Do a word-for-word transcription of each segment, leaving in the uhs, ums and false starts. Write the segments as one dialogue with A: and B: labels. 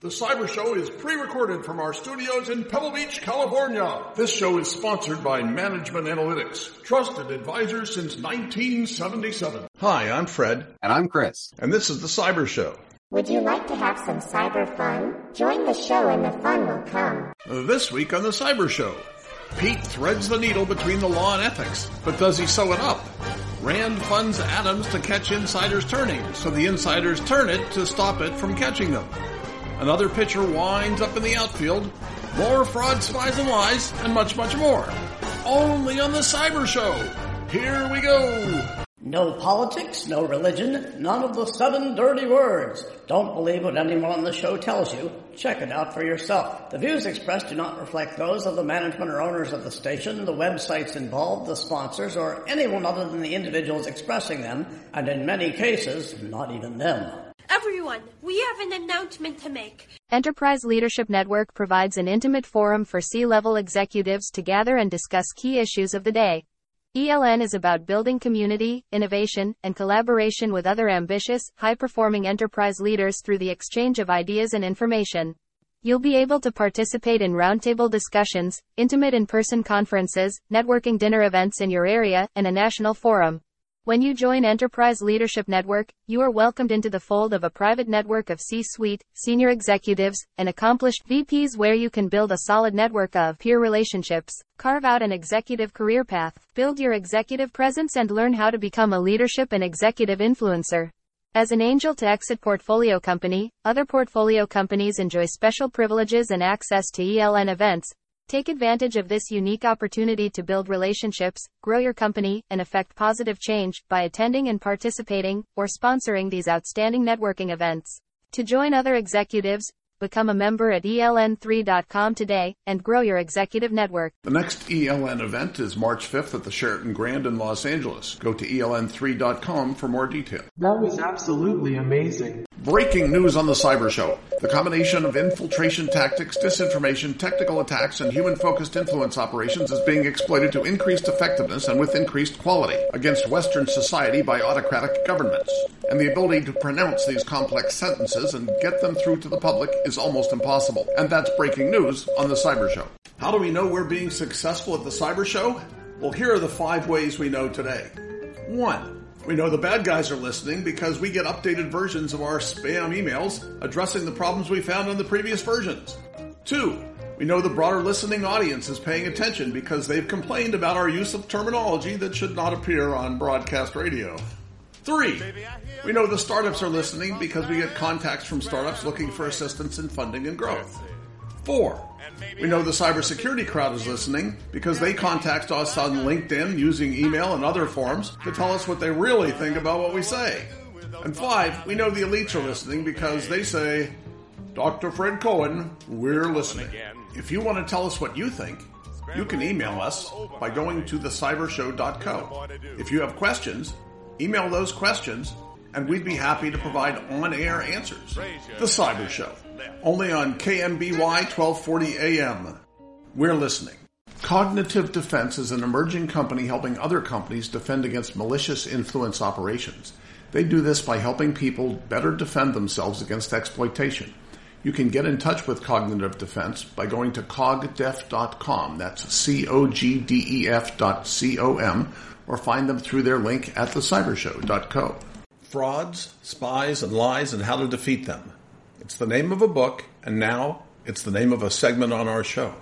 A: The Cyber Show is pre-recorded from our studios in Pebble Beach, California. This show is sponsored by Management Analytics, trusted advisors since nineteen seventy-seven. Hi, I'm Fred.
B: And I'm Chris.
A: And this is The Cyber Show.
C: Would you like to have some cyber fun? Join the show and the fun will come.
A: This week on The Cyber Show, Pete threads the needle between the law and ethics, but does he sew it up? Rand funds atoms to catch insiders turning, so the insiders turn it to stop it from catching them. Another pitcher winds up in the outfield. More fraud, spies, and lies, and much, much more. Only on The Cyber Show. Here we go.
D: No politics, no religion, none of the seven dirty words. Don't believe what anyone on the show tells you. Check it out for yourself. The views expressed do not reflect those of the management or owners of the station, the websites involved, the sponsors, or anyone other than the individuals expressing them, and in many cases, not even them.
E: Everyone, we have an announcement to make.
F: Enterprise Leadership Network provides an intimate forum for C-level executives to gather and discuss key issues of the day. E L N is about building community, innovation, and collaboration with other ambitious, high-performing enterprise leaders through the exchange of ideas and information. You'll be able to participate in roundtable discussions, intimate in-person conferences, networking dinner events in your area, and a national forum. When you join Enterprise Leadership Network, you are welcomed into the fold of a private network of C-suite, senior executives, and accomplished V Ps where you can build a solid network of peer relationships, carve out an executive career path, build your executive presence, and learn how to become a leadership and executive influencer. As an angel to exit portfolio company, other portfolio companies enjoy special privileges and access to E L N events. Take advantage of this unique opportunity to build relationships, grow your company, and affect positive change by attending and participating or sponsoring these outstanding networking events. To join other executives, become a member at E L N three dot com today and grow your executive network.
A: The next E L N event is March fifth at the Sheraton Grand in Los Angeles. Go to E L N three dot com for more detail.
G: That was absolutely amazing.
A: Breaking news on The Cyber Show. The combination of infiltration tactics, disinformation, technical attacks, and human-focused influence operations is being exploited to increased effectiveness and with increased quality against Western society by autocratic governments. And the ability to pronounce these complex sentences and get them through to the public is almost impossible. And that's breaking news on The Cyber Show. How do we know we're being successful at The Cyber Show? Well, here are the five ways we know today. One, we know the bad guys are listening because we get updated versions of our spam emails addressing the problems we found in the previous versions. Two, we know the broader listening audience is paying attention because they've complained about our use of terminology that should not appear on broadcast radio. Three, we know the startups are listening because we get contacts from startups looking for assistance in funding and growth. Four, we know the cybersecurity crowd is listening because they contact us on LinkedIn using email and other forms to tell us what they really think about what we say. And five, we know the elites are listening because they say, Doctor Fred Cohen, we're listening. If you want to tell us what you think, you can email us by going to the cyber show dot co. If you have questions, email those questions, and we'd be happy to provide on-air answers. The Cyber Show, only on K M B Y twelve forty A M. We're listening. Cognitive Defense is an emerging company helping other companies defend against malicious influence operations. They do this by helping people better defend themselves against exploitation. You can get in touch with Cognitive Defense by going to cogdef dot com. That's C O G D E F dot C O M, or find them through their link at the cyber show dot co. Frauds, Spies, and Lies and How to Defeat Them. It's the name of a book, and now it's the name of a segment on our show.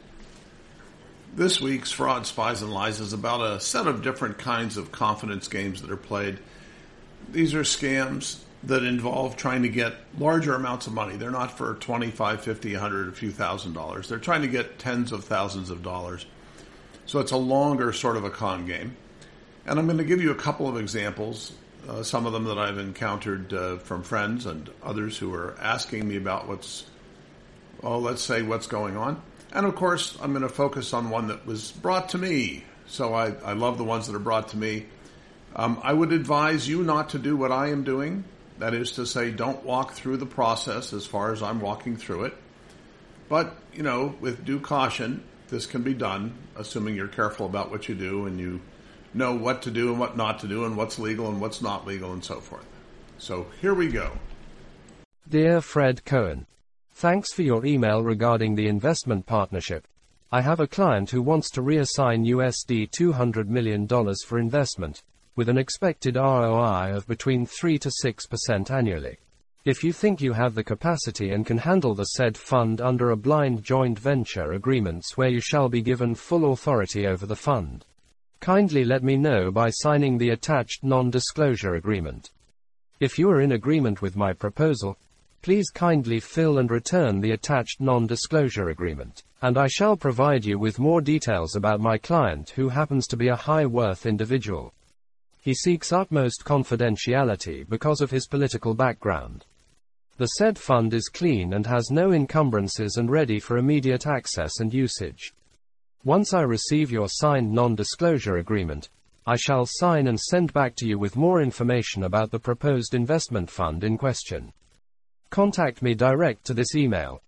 A: This week's Fraud, Spies, and Lies is about a set of different kinds of confidence games that are played. These are scams that involve trying to get larger amounts of money. They're not for twenty-five, fifty, a hundred, a few thousand dollars. They're trying to get tens of thousands of dollars. So it's a longer sort of a con game. And I'm going to give you a couple of examples, uh, some of them that I've encountered uh, from friends and others who are asking me about what's, well, let's say what's going on. And of course, I'm going to focus on one that was brought to me. So I, I love the ones that are brought to me. Um, I would advise you not to do what I am doing. That is to say, don't walk through the process as far as I'm walking through it. But, you know, with due caution, this can be done, assuming you're careful about what you do and you know what to do and what not to do and what's legal and what's not legal and so forth. So here we go.
H: Dear Fred Cohen,
B: Thanks for your email regarding the investment partnership. I have a client who wants to reassign U S D two hundred million dollars for investment, with an expected R O I of between three to six percent annually. If you think you have the capacity and can handle the said fund under a blind joint venture agreements where you shall be given full authority over the fund, kindly let me know by signing the attached non-disclosure agreement. If you are in agreement with my proposal, please kindly fill and return the attached non-disclosure agreement, and I shall provide you with more details about my client who happens to be a high-worth individual. He seeks utmost confidentiality because of his political background. The said fund is clean and has no encumbrances and ready for immediate access and usage. Once I receive your signed non-disclosure agreement, I shall sign and send back to you with more information about the proposed investment fund in question. Contact me direct to this email.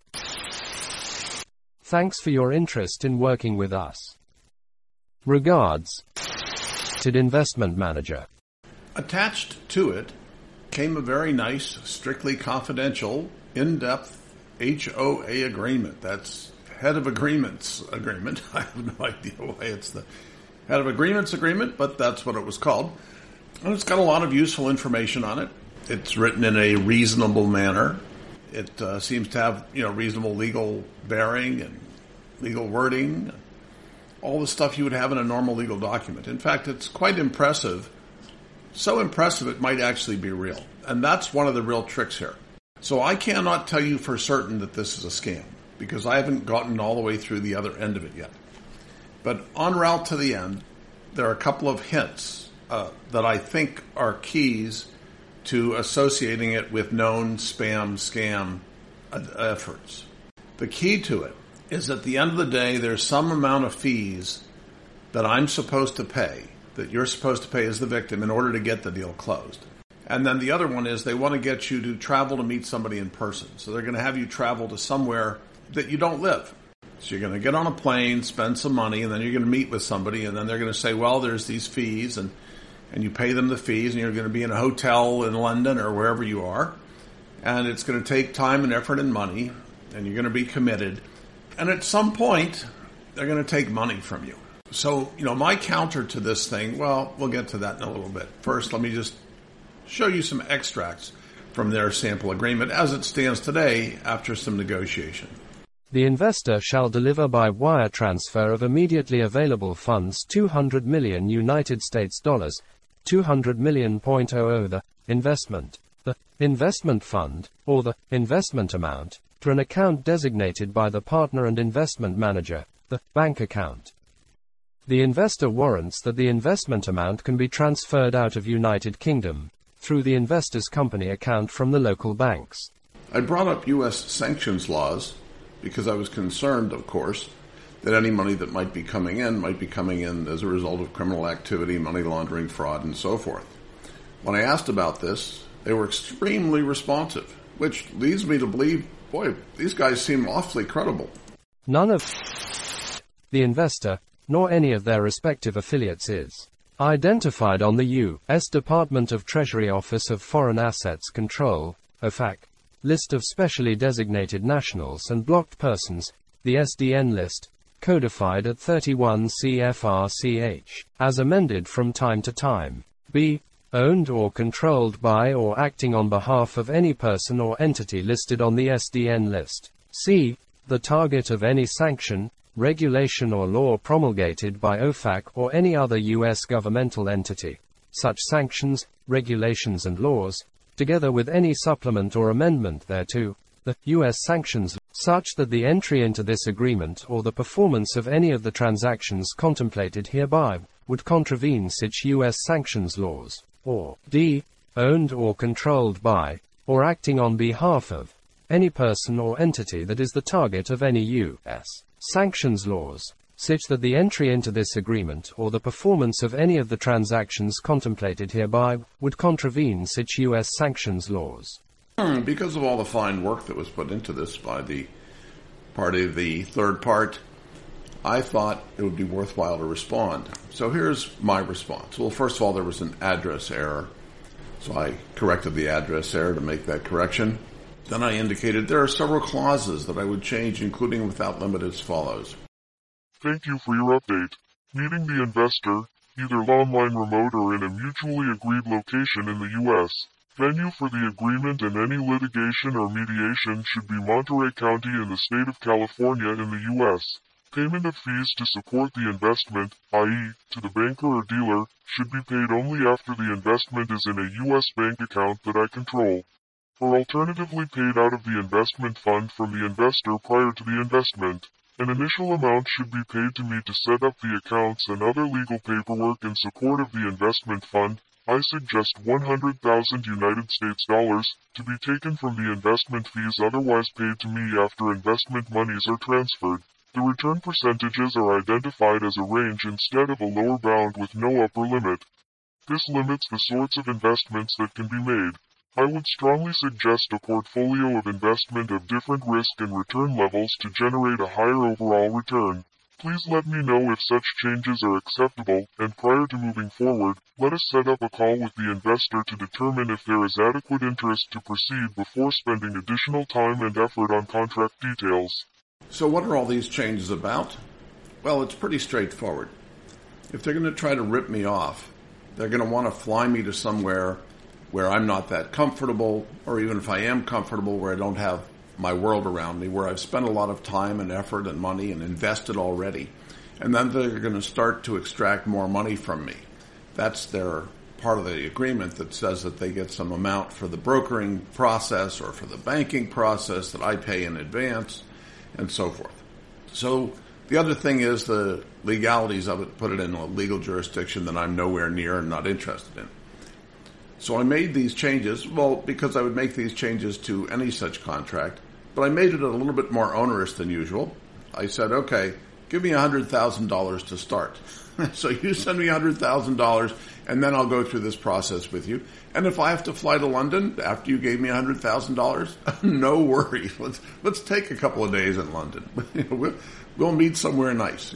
B: Thanks for your interest in working with us. Regards, Investment Manager.
A: Attached to it came a very nice, strictly confidential, in-depth H O A agreement. That's Head of Agreements Agreement. I have no idea why it's the Head of Agreements Agreement, but that's what it was called. And it's got a lot of useful information on it. It's written in a reasonable manner. It uh, seems to have, you know, reasonable legal bearing and legal wording, all the stuff you would have in a normal legal document. In fact, it's quite impressive. So impressive it might actually be real. And that's one of the real tricks here. So I cannot tell you for certain that this is a scam, because I haven't gotten all the way through the other end of it yet. But en route to the end, there are a couple of hints uh, that I think are keys to associating it with known spam, scam efforts. The key to it is at the end of the day, there's some amount of fees that I'm supposed to pay, that you're supposed to pay as the victim in order to get the deal closed. And then the other one is they want to get you to travel to meet somebody in person. So they're going to have you travel to somewhere that you don't live. So you're going to get on a plane, spend some money, and then you're going to meet with somebody, and then they're going to say, well, there's these fees, and and you pay them the fees, and you're going to be in a hotel in London or wherever you are, and it's going to take time and effort and money, and you're going to be committed. And at some point, they're going to take money from you. So, you know, my counter to this thing, well, we'll get to that in a little bit. First, let me just show you some extracts from their sample agreement as it stands today after some negotiation.
B: The investor shall deliver by wire transfer of immediately available funds two hundred million United States dollars, two hundred million point zero zero the investment, the investment fund, or the investment amount, to an account designated by the partner and investment manager, the bank account. The investor warrants that the investment amount can be transferred out of United Kingdom through the investor's company account from the local banks.
A: I brought up U S sanctions laws because I was concerned, of course, that any money that might be coming in might be coming in as a result of criminal activity, money laundering, fraud, and so forth. When I asked about this, they were extremely responsive, which leads me to believe, boy, these guys seem awfully credible.
B: None of the investor, nor any of their respective affiliates is identified on the U S Department of Treasury Office of Foreign Assets Control, O F A C, list of specially designated nationals and blocked persons, the S D N list, codified at thirty-one C F R C H, as amended from time to time. B. Owned or controlled by or acting on behalf of any person or entity listed on the S D N list. C. The target of any sanction, regulation or law promulgated by O F A C or any other U S governmental entity. Such sanctions, regulations and laws, together with any supplement or amendment thereto, the U S sanctions, such that the entry into this agreement or the performance of any of the transactions contemplated hereby would contravene such U S sanctions laws, or D. Owned or controlled by, or acting on behalf of, any person or entity that is the target of any U S sanctions laws, such that the entry into this agreement or the performance of any of the transactions contemplated hereby would contravene such U S sanctions laws.
A: Because of all the fine work that was put into this by the party, the third part, I thought it would be worthwhile to respond. So here's my response. Well, first of all, there was an address error, so I corrected the address error to make that correction. Then I indicated there are several clauses that I would change, including without limit, as follows.
H: Thank you for your update. Meeting the investor, either online, remote, or in a mutually agreed location in the U S Venue for the agreement and any litigation or mediation should be Monterey County in the state of California in the U S Payment of fees to support the investment, that is, to the banker or dealer, should be paid only after the investment is in a U S bank account that I control, or alternatively paid out of the investment fund from the investor prior to the investment. An initial amount should be paid to me to set up the accounts and other legal paperwork in support of the investment fund. I suggest one hundred thousand United States dollars to be taken from the investment fees otherwise paid to me after investment monies are transferred. The return percentages are identified as a range instead of a lower bound with no upper limit. This limits the sorts of investments that can be made. I would strongly suggest a portfolio of investment of different risk and return levels to generate a higher overall return. Please let me know if such changes are acceptable, and prior to moving forward, let us set up a call with the investor to determine if there is adequate interest to proceed before spending additional time and effort on contract details.
A: So what are all these changes about? Well, it's pretty straightforward. If they're going to try to rip me off, they're going to want to fly me to somewhere where I'm not that comfortable, or even if I am comfortable, where I don't have my world around me, where I've spent a lot of time and effort and money and invested already. And then they're going to start to extract more money from me. That's their part of the agreement that says that they get some amount for the brokering process or for the banking process that I pay in advance, and so forth. So the other thing is the legalities of it, put it in a legal jurisdiction that I'm nowhere near and not interested in. So I made these changes, well, because I would make these changes to any such contract, but I made it a little bit more onerous than usual. I said, okay, give me one hundred thousand dollars to start. So you send me one hundred thousand dollars, and then I'll go through this process with you. And if I have to fly to London after you gave me one hundred thousand dollars, no worries. Let's let's take a couple of days in London. we'll, we'll meet somewhere nice.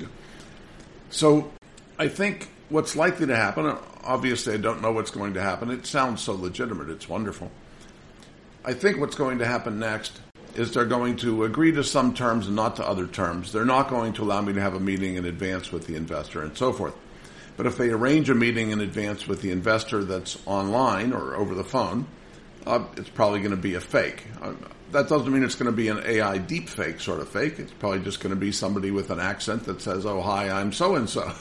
A: So I think what's likely to happen, obviously I don't know what's going to happen. It sounds so legitimate. It's wonderful. I think what's going to happen next is they're going to agree to some terms and not to other terms. They're not going to allow me to have a meeting in advance with the investor and so forth. But if they arrange a meeting in advance with the investor that's online or over the phone, uh, it's probably going to be a fake. Uh, that doesn't mean it's going to be an A I deep fake sort of fake. It's probably just going to be somebody with an accent that says, oh, hi, I'm so-and-so.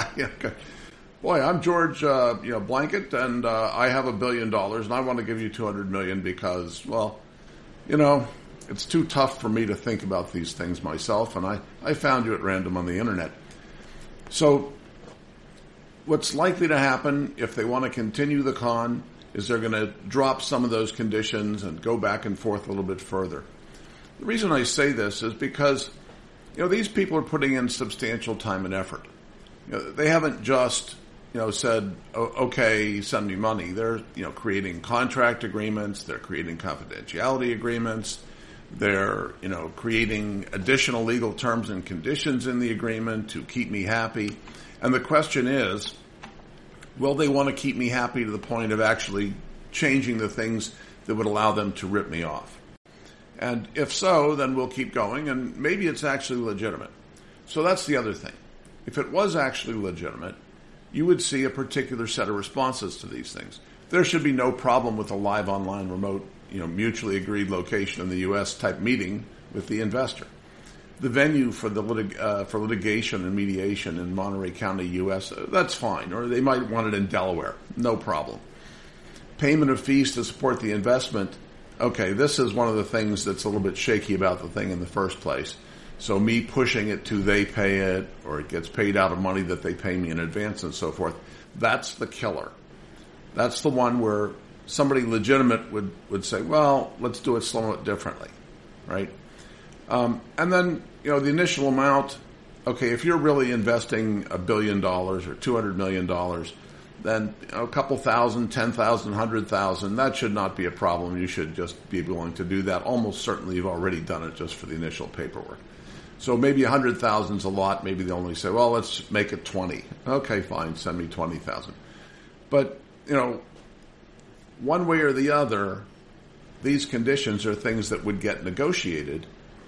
A: Boy, I'm George, uh, you know, Blanket, and uh, I have a billion dollars, and I want to give you two hundred million because, well, you know, it's too tough for me to think about these things myself, and I, I found you at random on the internet. So what's likely to happen if they want to continue the con is they're going to drop some of those conditions and go back and forth a little bit further. The reason I say this is because, you know, these people are putting in substantial time and effort. You know, they haven't just, you know, said, oh, okay, send me money. They're, you know, creating contract agreements. They're creating confidentiality agreements. They're, you know, creating additional legal terms and conditions in the agreement to keep me happy. And the question is, will they want to keep me happy to the point of actually changing the things that would allow them to rip me off? And if so, then we'll keep going, and maybe it's actually legitimate. So that's the other thing. If it was actually legitimate, you would see a particular set of responses to these things. There should be no problem with a live online remote, you know, mutually agreed location in the U S type meeting with the investor. The venue for the litig- uh, for litigation and mediation in Monterey County, U S, uh, that's fine. Or they might want it in Delaware. No problem. Payment of fees to support the investment. Okay, this is one of the things that's a little bit shaky about the thing in the first place. So me pushing it to they pay it, or it gets paid out of money that they pay me in advance and so forth, that's the killer. That's the one where somebody legitimate would, would say, well, let's do it somewhat differently, right? Um, and then, you know, the initial amount, okay, if you're really investing a billion dollars or two hundred million dollars, then you know, a couple thousand, ten thousand, hundred thousand, that should not be a problem. You should just be willing to do that. Almost certainly you've already done it just for the initial paperwork. So maybe one hundred thousand is a lot. Maybe they only say, well, let's make it twenty. Okay, fine, send me twenty thousand. But, you know, one way or the other, these conditions are things that would get negotiated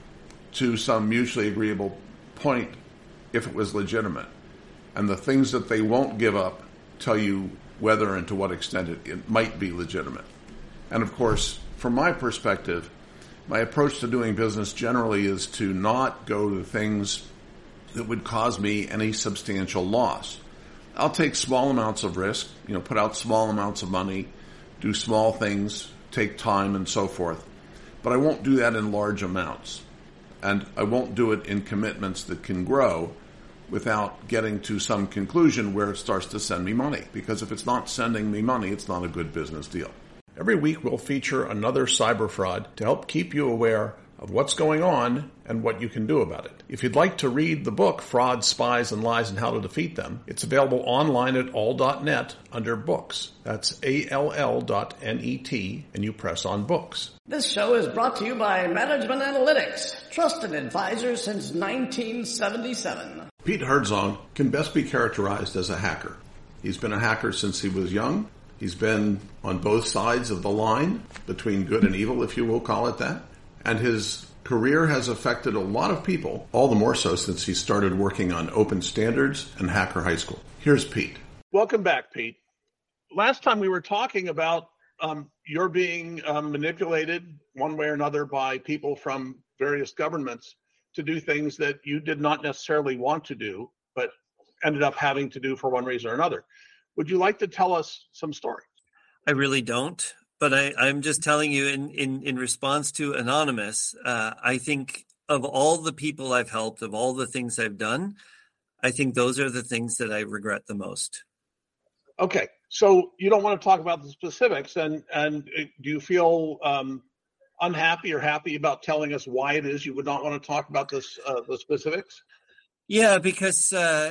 A: to some mutually agreeable point if it was legitimate. And the things that they won't give up tell you whether and to what extent it, it might be legitimate. And of course, from my perspective, my approach to doing business generally is to not go to things that would cause me any substantial loss. I'll take small amounts of risk, you know, put out small amounts of money, do small things, take time and so forth. But I won't do that in large amounts. And I won't do it in commitments that can grow without getting to some conclusion where it starts to send me money. Because if it's not sending me money, it's not a good business deal. Every week we'll feature another cyber fraud to help keep you aware of what's going on and what you can do about it. If you'd like to read the book, Fraud, Spies, and Lies and How to Defeat Them, it's available online at all dot net under books. That's A L L dot N E T, and you press on books.
D: This show is brought to you by Management Analytics, trusted advisor since nineteen seventy-seven.
A: Pete Herzog can best be characterized as a hacker. He's been a hacker since he was young. He's been on both sides of the line between good and evil, if you will call it that. And his career has affected a lot of people, all the more so since he started working on Open Standards and Hacker High School. Here's Pete.
I: Welcome back, Pete. Last time we were talking about um, you're being um, manipulated one way or another by people from various governments to do things that you did not necessarily want to do, but ended up having to do for one reason or another. Would you like to tell us some stories?
J: I really don't, but I, I'm just telling you in, in, in response to Anonymous, uh, I think of all the people I've helped, of all the things I've done, I think those are the things that I regret the most.
I: Okay, so you don't want to talk about the specifics, and, and do you feel um, unhappy or happy about telling us why it is you would not want to talk about this, uh, the specifics?
J: Yeah, because uh,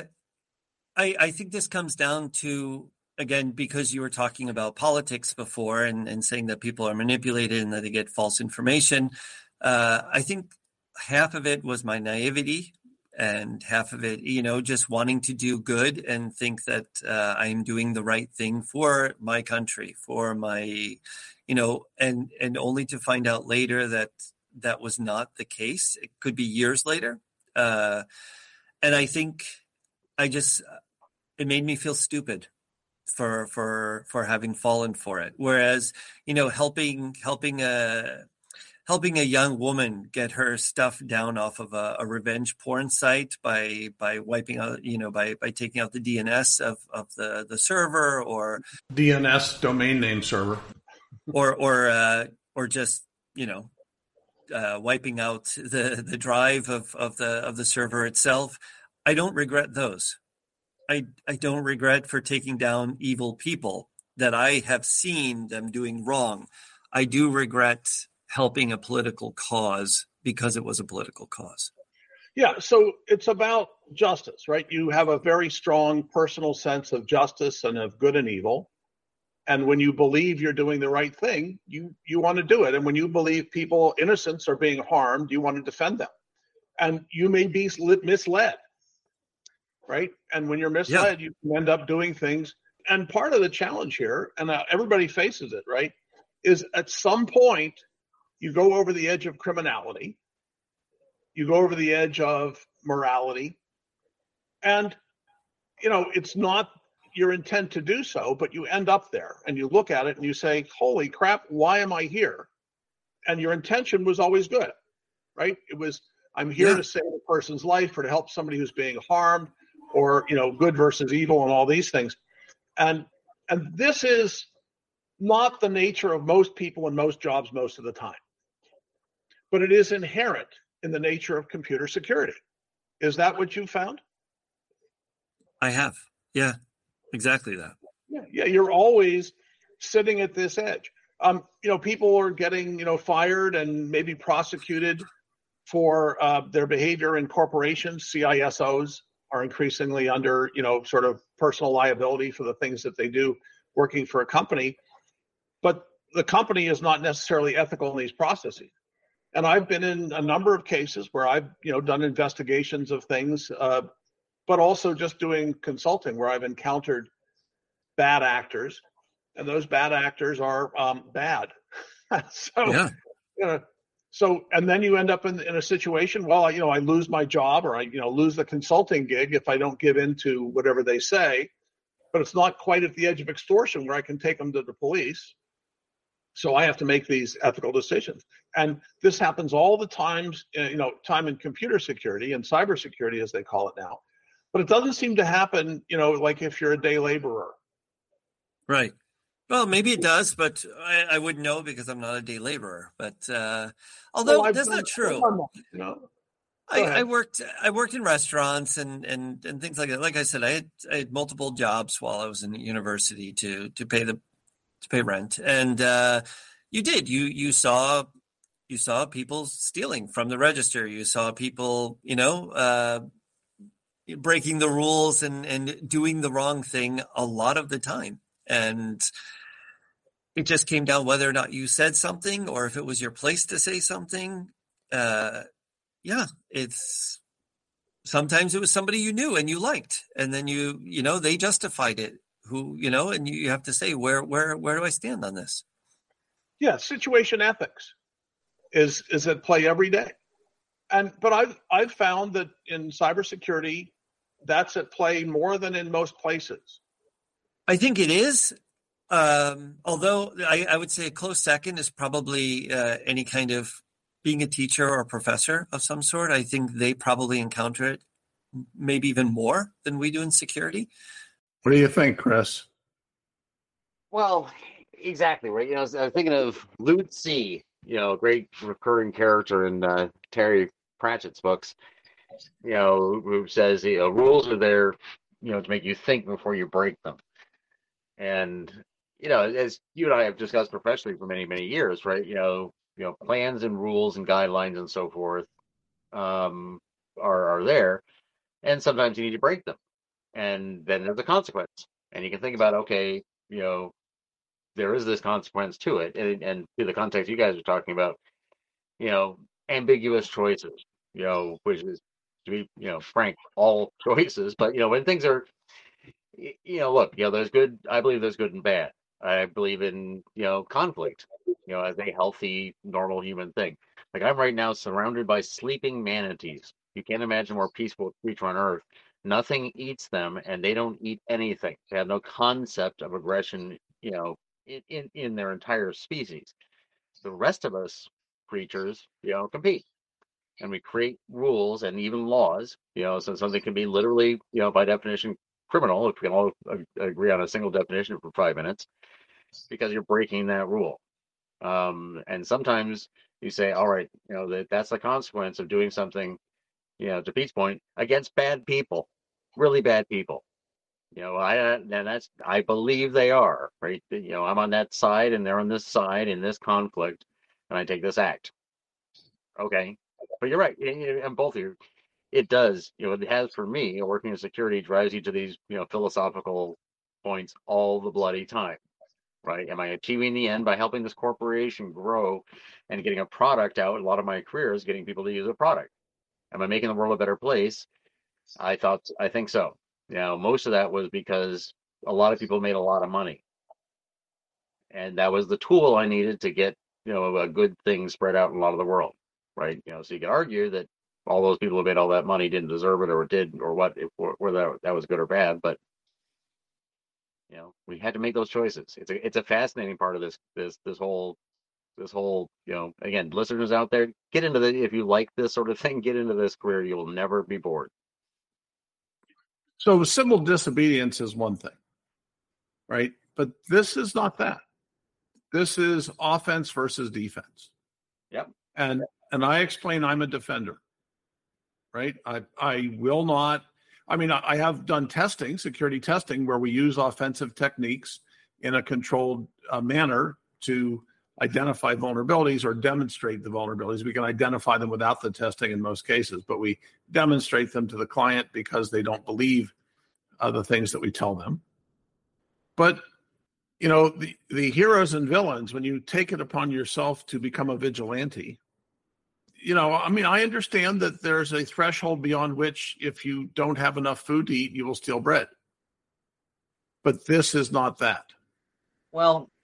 J: I, I think this comes down to, again, because you were talking about politics before and, and saying that people are manipulated and that they get false information. Uh, I think half of it was my naivety and half of it, you know, just wanting to do good and think that uh, I'm doing the right thing for my country, for my, you know, and, and only to find out later that that was not the case. It could be years later. Uh, and I think I just, it made me feel stupid for, for, for having fallen for it. Whereas, you know, helping, helping a, helping a young woman get her stuff down off of a, a revenge porn site by, by wiping out, you know, by, by taking out the D N S of, of the, the server or
A: D N S, domain name server,
J: or, or, uh, or just, you know, uh, wiping out the, the drive of, of the, of the server itself. I don't regret those. I, I don't regret for taking down evil people that I have seen them doing wrong. I do regret helping a political cause because it was a political cause.
I: Yeah, so it's about justice, right? You have a very strong personal sense of justice and of good and evil. And when you believe you're doing the right thing, you, you want to do it. And when you believe people, innocents, are being harmed, you want to defend them. And you may be misled. Right. And when you're misled, yeah. you can end up doing things. And part of the challenge here, and uh, everybody faces it, right, is at some point you go over the edge of criminality. You go over the edge of morality. And, you know, it's not your intent to do so, but you end up there and you look at it and you say, holy crap, why am I here? And your intention was always good, right? It was, I'm here yeah. to save a person's life or to help somebody who's being harmed. Or, you know, good versus evil and all these things. And and this is not the nature of most people in most jobs most of the time. But it is inherent in the nature of computer security. Is that what you found?
J: I have. Yeah, exactly that.
I: Yeah, yeah, you're always sitting at this edge. Um, you know, people are getting, you know, fired and maybe prosecuted for uh, their behavior in corporations. C I S Os are increasingly under, you know, sort of personal liability for the things that they do working for a company. But the company is not necessarily ethical in these processes. And I've been in a number of cases where I've, you know, done investigations of things, uh, but also just doing consulting where I've encountered bad actors. And those bad actors are um, bad. so,
J: yeah.
I: you know, so, and then you end up in, in a situation, well, you know, I lose my job or I, you know, lose the consulting gig if I don't give in to whatever they say, but it's not quite at the edge of extortion where I can take them to the police. So I have to make these ethical decisions. And this happens all the times, you know, time in computer security and cybersecurity, as they call it now. But it doesn't seem to happen, you know, like if you're a day laborer.
J: Right. Well, maybe it does, but I, I wouldn't know because I'm not a day laborer. But uh, although
I: well,
J: that's
I: done,
J: not true.
I: That, you know?
J: I, I worked I worked in restaurants and, and, and things like that. Like I said, I had, I had multiple jobs while I was in university to to pay the to pay rent, and uh, you did you you saw you saw people stealing from the register. You saw people, you know, uh, breaking the rules and and doing the wrong thing a lot of the time, and it just came down whether or not you said something or if it was your place to say something. Uh, Yeah, it's sometimes it was somebody you knew and you liked, and then you, you know, they justified it. Who, you know, and you have to say, where, where, where do I stand on this?
I: Yeah, situation ethics is is at play every day, and but I've I've found that in cybersecurity, that's at play more than in most places.
J: I think it is. Um, although I, I would say a close second is probably uh, any kind of being a teacher or a professor of some sort. I think they probably encounter it maybe even more than we do in security.
A: What do you think, Chris?
K: Well, exactly, right. You know, I was, I was thinking of Lute C, you know, great recurring character in uh, Terry Pratchett's books, you know, who says, you know, rules are there, you know, to make you think before you break them. And, you know, as you and I have discussed professionally for many, many years, right, you know, you know, plans and rules and guidelines and so forth um, are, are there. And sometimes you need to break them. And then there's a consequence. And you can think about, okay, you know, there is this consequence to it. And, and to the context you guys are talking about, you know, ambiguous choices, you know, which is, to be, you know, frank, all choices. But, you know, when things are, you know, look, you know, there's good, I believe there's good and bad. I believe in, you know, conflict, you know, as a healthy, normal human thing. Like I'm right now surrounded by sleeping manatees. You can't imagine a more peaceful creature on earth. Nothing eats them, and they don't eat anything. They have no concept of aggression, you know, in, in, in their entire species. The rest of us creatures, you know, compete. And we create rules and even laws, you know, so something can be literally, you know, by definition, criminal, if we can all agree on a single definition for five minutes, because you're breaking that rule. Um, and sometimes you say, all right, you know, that that's the consequence of doing something, you know, to Pete's point, against bad people, really bad people. You know, I and that's I believe they are, right? You know, I'm on that side and they're on this side in this conflict, and I take this act. Okay, but you're right, and both of you, it does. You know, it has for me. Working in security drives you to these, you know, philosophical points all the bloody time. Right? Am I achieving the end by helping this corporation grow and getting a product out? A lot of my career is getting people to use a product. Am I making the world a better place? I thought, I think so. You know, most of that was because a lot of people made a lot of money. And that was the tool I needed to get, you know, a good thing spread out in a lot of the world. Right? You know, so you could argue that all those people who made all that money didn't deserve it or did or what, if, or whether that, that was good or bad. But you know, we had to make those choices. It's a it's a fascinating part of this this this whole this whole you know, again, listeners out there, get into the if you like this sort of thing, get into this career. You will never be bored.
A: So civil disobedience is one thing, right? But this is not that. This is offense versus defense.
K: Yep.
A: And and I explain I'm a defender, right? I I will not. I mean, I have done testing, security testing, where we use offensive techniques in a controlled uh, manner to identify vulnerabilities or demonstrate the vulnerabilities. We can identify them without the testing in most cases, but we demonstrate them to the client because they don't believe uh, the things that we tell them. But, you know, the, the heroes and villains, when you take it upon yourself to become a vigilante, you know, I mean, I understand that there's a threshold beyond which if you don't have enough food to eat, you will steal bread. But this is not that.
K: Well,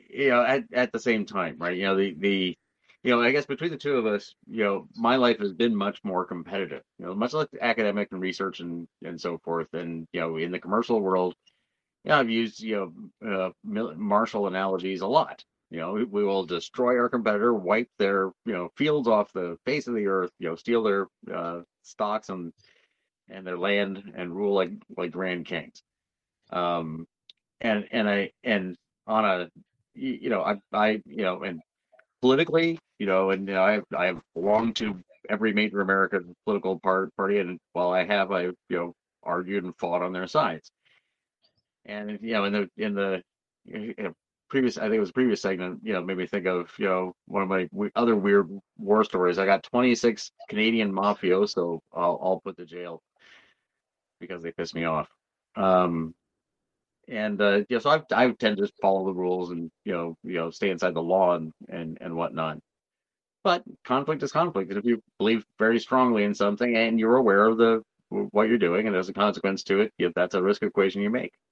K: you know, at, at the same time, right? You know, the, the, you know, I guess between the two of us, you know, my life has been much more competitive, you know, much like academic and research and, and so forth. And, you know, in the commercial world, yeah, I've used, you know, uh, martial analogies a lot. You know, we, we will destroy our competitor, wipe their, you know, fields off the face of the earth, you know, steal their uh, stocks and and their land and rule like like grand kings. Um, and and I and on a, you know, I I you know, and politically, you know, and you know, I I have belonged to every major American political part, party, and while I have, I you know, argued and fought on their sides. And you know, in the in the you know, previous, I think it was a previous segment, you know, made me think of, you know, one of my we- other weird war stories. I got twenty-six Canadian mafioso all, all put to jail because they pissed me off. Um, and uh, yeah, so I I tend to just follow the rules and you know you know stay inside the law and and and whatnot. But conflict is conflict, and if you believe very strongly in something and you're aware of the what you're doing and there's a consequence to it, yeah, that's a risk equation you make.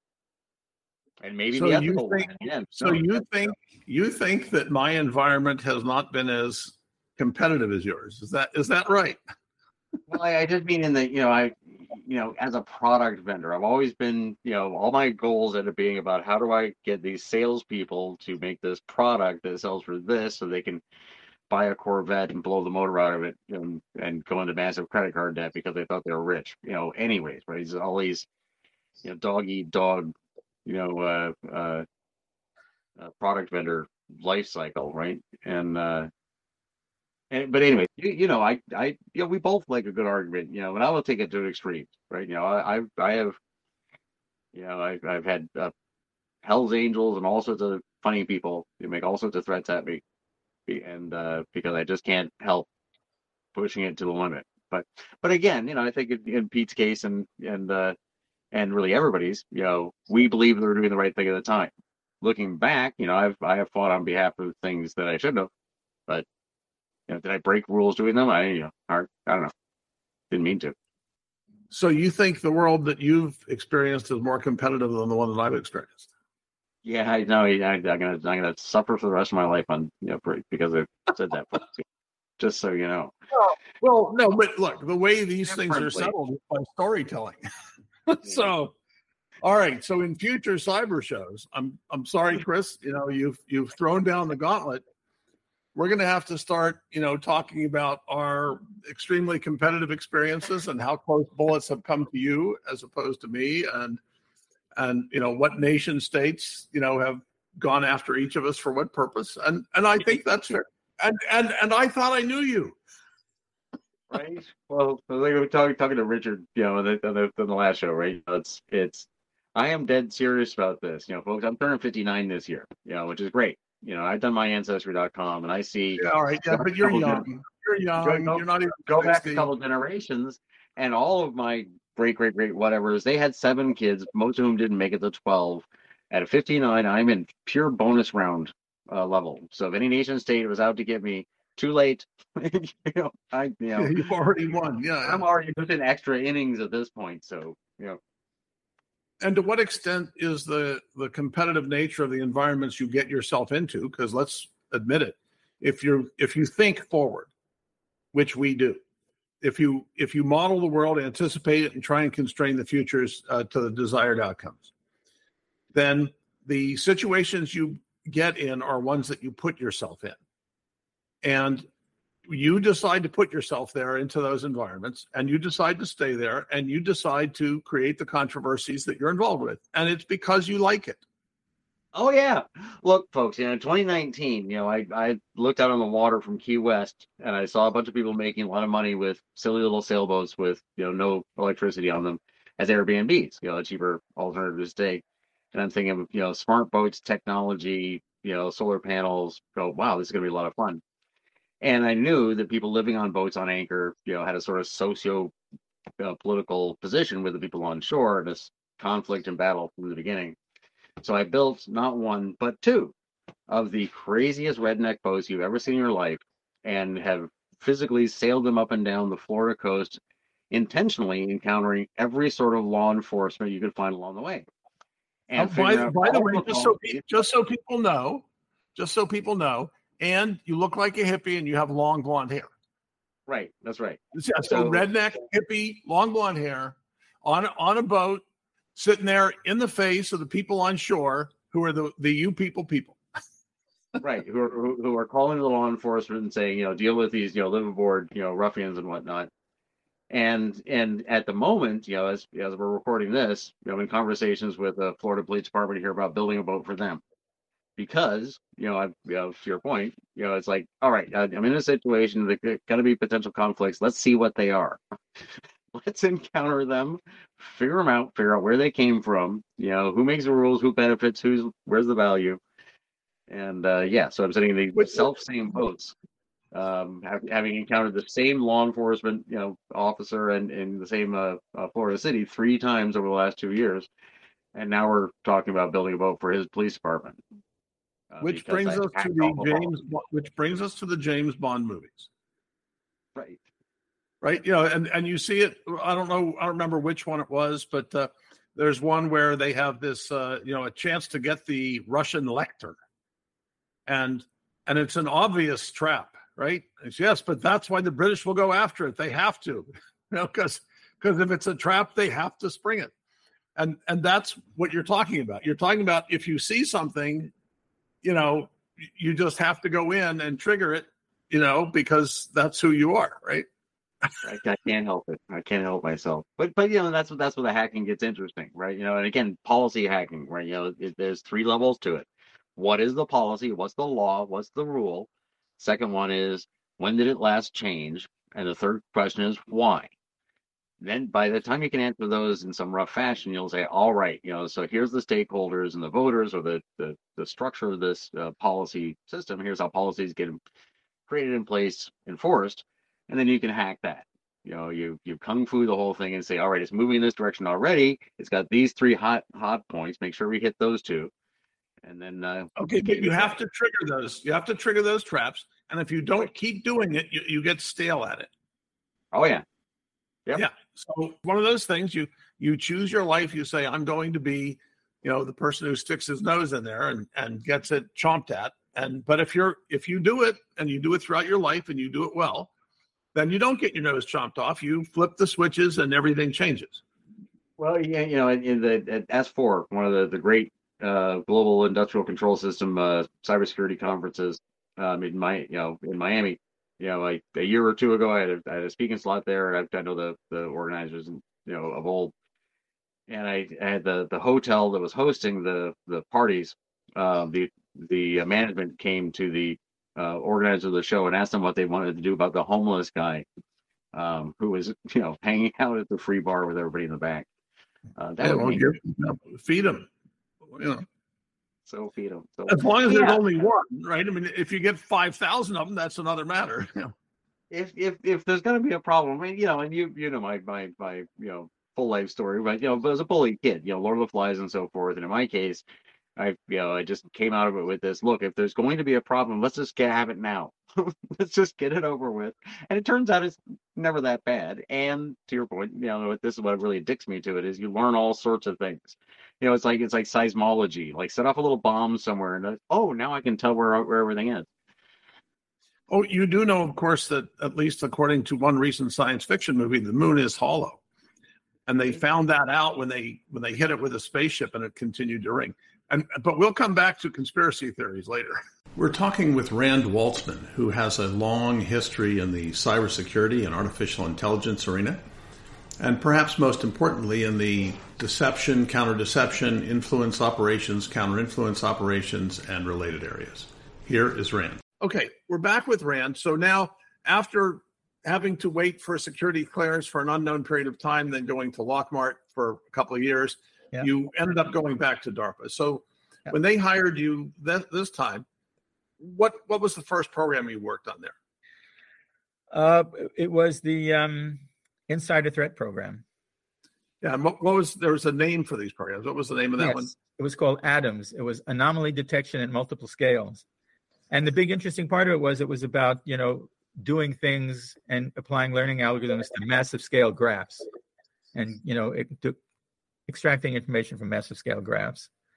K: And maybe
I: So
K: the
I: you
K: ethical
I: think,
K: one. Again,
I: so
K: no,
I: you
K: that's-
I: think, you think that my environment has not been as competitive as yours. Is that, is that right?
K: Well, I, I just mean in the, you know, I, you know, as a product vendor, I've always been, you know, all my goals end up being about how do I get these salespeople to make this product that sells for this so they can buy a Corvette and blow the motor out of it and, and go into massive credit card debt because they thought they were rich, you know, anyways, right? It's all these, you know, dog eat dog, you know, uh, uh, uh, product vendor life cycle, right? And, uh, And, but anyway, you, you know, I, I, you know, we both like a good argument, you know, and I will take it to an extreme, right? You know, I, I, I have, you know, I've, I've had uh, Hell's Angels and all sorts of funny people who make all sorts of threats at me, and uh, because I just can't help pushing it to the limit. But, but again, you know, I think in, in Pete's case and and uh, and really everybody's, you know, we believe they were doing the right thing at the time. Looking back, you know, I've I have fought on behalf of things that I shouldn't have, but. You know, did I break rules doing them? I, you know, I, I don't know. Didn't mean to.
I: So you think the world that you've experienced is more competitive than the one that I've experienced?
K: Yeah, I know. I, I'm gonna, I'm gonna suffer for the rest of my life on, you know, because I said that. Just so you know.
I: Well, well, no, but look, the way these things are settled is by storytelling. So, all right. So in future cyber shows, I'm, I'm sorry, Chris. You know, you've, you've thrown down the gauntlet. We're going to have to start, you know, talking about our extremely competitive experiences and how close bullets have come to you as opposed to me, and and you know what nation states, you know, have gone after each of us for what purpose, and and I think that's fair. And and and I thought I knew you,
K: right? Well, like we were talking talking to Richard, you know, on the, on the, on the last show, right? It's it's I am dead serious about this, you know, folks. I'm turning fifty-nine this year, you know, which is great. You know, I've done my ancestry dot com and I see.
I: Yeah, all right. Yeah, but you're young. You're young.
K: Go,
I: you're not even
K: go back
I: sixty.
K: a couple generations, and all of my great, great, great whatevers, they had seven kids, most of whom didn't make it to twelve. At fifty-nine, I'm in pure bonus round uh, level. So if any nation state was out to get me, too late. you know, I, you know,
I: You've already won. Yeah,
K: I'm already within extra innings at this point. So, you know.
I: And to what extent is the the competitive nature of the environments you get yourself into? Because let's admit it, if you're if you think forward, which we do, if you if you model the world, anticipate it, and try and constrain the futures uh, to the desired outcomes, then the situations you get in are ones that you put yourself in, and you decide to put yourself there into those environments, and you decide to stay there, and you decide to create the controversies that you're involved with. And it's because you like it.
K: Oh, yeah. Look, folks, you know, in twenty nineteen, you know, I, I looked out on the water from Key West and I saw a bunch of people making a lot of money with silly little sailboats with, you know, no electricity on them as Airbnbs, you know, a cheaper alternative to stay. And I'm thinking of, you know, smart boats, technology, you know, solar panels. Oh, wow, this is going to be a lot of fun. And I knew that people living on boats on anchor, you know, had a sort of socio uh, political position with the people on shore, and this conflict and battle from the beginning. So I built not one, but two of the craziest redneck boats you've ever seen in your life, and have physically sailed them up and down the Florida coast, intentionally encountering every sort of law enforcement you could find along the way.
I: And
L: oh, by, by the way, just so, just so people know, just so people know, and you look like a hippie and you have long blonde hair.
K: Right, that's right.
L: Yeah, so, so redneck, hippie, long blonde hair, on, on a boat, sitting there in the face of the people on shore who are the, the you people people.
K: Right, who are, who, who are calling the law enforcement and saying, you know, deal with these, you know, live aboard, you know, ruffians and whatnot. And and at the moment, you know, as as we're recording this, you know, in conversations with the Florida Police Department here about building a boat for them, because you know, I, you know, to your point, you know, it's like, all right, I'm in a situation that there's going to be potential conflicts. Let's see what they are. Let's encounter them, figure them out, figure out where they came from. You know, who makes the rules, who benefits, who's where's the value, and uh, yeah. So I'm sitting in the self same boats. Um, have, having encountered the same law enforcement, you know, officer and in the same uh, uh, Florida city three times over the last two years, and now we're talking about building a boat for his police department. Uh,
L: which brings us to the James, which brings us to the James Bond movies.
K: Right.
L: Right. You know, and, and you see it. I don't know. I don't remember which one it was, but uh, there's one where they have this, uh, you know, a chance to get the Russian lector, and and it's an obvious trap. Right? It's, yes, but that's why the British will go after it. They have to, you know, because because if it's a trap, they have to spring it, and and that's what you're talking about. You're talking about if you see something, you know, you just have to go in and trigger it, you know, because that's who you are, right?
K: I, I can't help it. I can't help myself. But but you know, that's what that's where the hacking gets interesting, right? You know, and again, policy hacking, right? You know, it, there's three levels to it. What is the policy? What's the law? What's the rule? Second one is, when did it last change? And the third question is, why? Then by the time you can answer those in some rough fashion, you'll say, all right, you know, so here's the stakeholders and the voters or the, the, the structure of this uh, policy system. Here's how policies get created in place, enforced, and then you can hack that. You know, you you kung fu the whole thing and say, all right, it's moving in this direction already. It's got these three hot hot points. Make sure we hit those two. And then uh,
L: okay, but you have to trigger those. You have to trigger those traps, and if you don't keep doing it, you, you get stale at it.
K: Oh yeah,
L: yep. yeah. So one of those things, you you choose your life. You say, I'm going to be, you know, the person who sticks his nose in there and and gets it chomped at. And but if you're if you do it and you do it throughout your life and you do it well, then you don't get your nose chomped off. You flip the switches and everything changes.
K: Well, yeah, you know, in the at S four, one of the the great Uh, global industrial control system uh, cybersecurity conferences um, in my you know in Miami. You know, like a year or two ago, I had a, I had a speaking slot there. I, I know the the organizers, you know, of old, and I, I had the the hotel that was hosting the the parties. Uh, the the management came to the uh, organizer of the show and asked them what they wanted to do about the homeless guy um, who was you know hanging out at the free bar with everybody in the back. Uh, that
L: yeah,
K: would
L: well,
K: be,
L: give, feed them. You know,
K: so feed them. So,
L: as long as
K: yeah.
L: there's only one, right? I mean, if you get five thousand of them, that's another matter. You know?
K: If if if there's going to be a problem, I mean, you know, and you you know my my my you know full life story, but you know, but as a bully kid, you know, Lord of the Flies and so forth, and in my case, I you know I just came out of it with this. Look, if there's going to be a problem, let's just get have it now. Let's just get it over with. And it turns out it's never that bad. And to your point, you know, this is what really addicts me to it is you learn all sorts of things. You know, it's like it's like seismology. Like set off a little bomb somewhere, and oh, now I can tell where where everything is.
L: Oh, you do know, of course, that at least according to one recent science fiction movie, the moon is hollow, and they found that out when they when they hit it with a spaceship, and it continued to ring. And but we'll come back to conspiracy theories later. We're talking with Rand Waltzman, who has a long history in the cybersecurity and artificial intelligence arena, and perhaps most importantly in the deception, counter-deception, influence operations, counter-influence operations, and related areas. Here is Rand. Okay, we're back with Rand. So now, after having to wait for a security clearance for an unknown period of time, then going to Lockmart for a couple of years, yeah. you ended up going back to DARPA. So yeah. when they hired you th- this time, what what was the first program you worked on there?
M: Uh, it was the um, Insider Threat Program.
L: Yeah, and what, what was there was a name for these programs? What was the name of that
M: yes,
L: one?
M: It was called ADAMS. It was Anomaly Detection at Multiple Scales. And the big interesting part of it was it was about, you know, doing things and applying learning algorithms to massive scale graphs. And, you know, it took extracting information from massive scale graphs.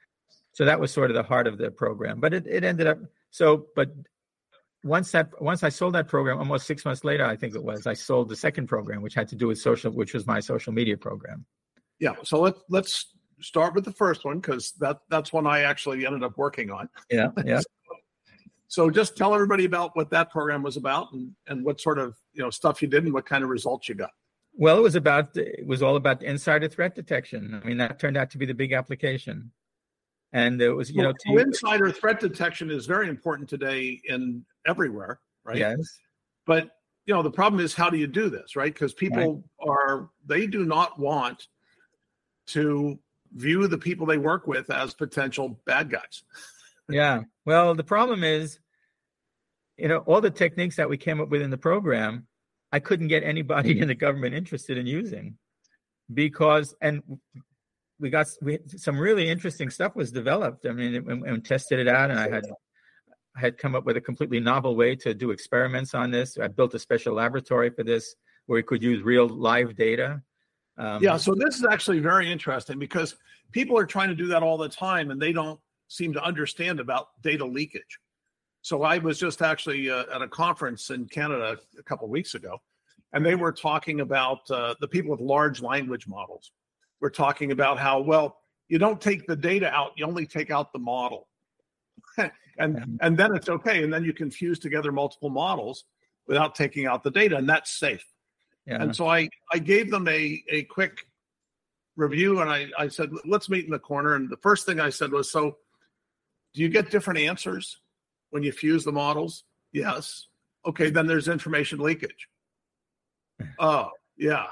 M: So that was sort of the heart of the program. But it, it ended up so. But once that once I sold that program, almost six months later, I think it was, I sold the second program, which had to do with social, which was my social media program.
L: Yeah. So let's let's start with the first one, because that that's one I actually ended up working on.
M: Yeah. Yeah.
L: So just tell everybody about what that program was about, and, and what sort of, you know, stuff you did and what kind of results you got.
M: Well, it was about, it was all about insider threat detection. I mean, that turned out to be the big application. And it was, you
L: well,
M: know,
L: so insider threat detection is very important today in everywhere, right?
M: Yes.
L: But, you know, the problem is, how do you do this, right? Because people right. are, they do not want to view the people they work with as potential bad guys.
M: Yeah. Well, the problem is, you know, all the techniques that we came up with in the program, I couldn't get anybody in the government interested in using, because, and we got we, some really interesting stuff was developed. I mean, and, and tested it out, and I had I had come up with a completely novel way to do experiments on this. I built a special laboratory for this where we could use real live data. Um,
L: yeah. So this is actually very interesting, because people are trying to do that all the time, and they don't seem to understand about data leakage. So I was just actually uh, at a conference in Canada a couple of weeks ago, and they were talking about uh, the people with large language models. We're talking about how, well, you don't take the data out, you only take out the model. and and then it's okay. And then you can fuse together multiple models without taking out the data, and that's safe.
M: Yeah.
L: And so I, I gave them a, a quick review, and I, I said, let's meet in the corner. And the first thing I said was, so do you get different answers when you fuse the models? Yes. Okay, then there's information leakage. Oh, yeah.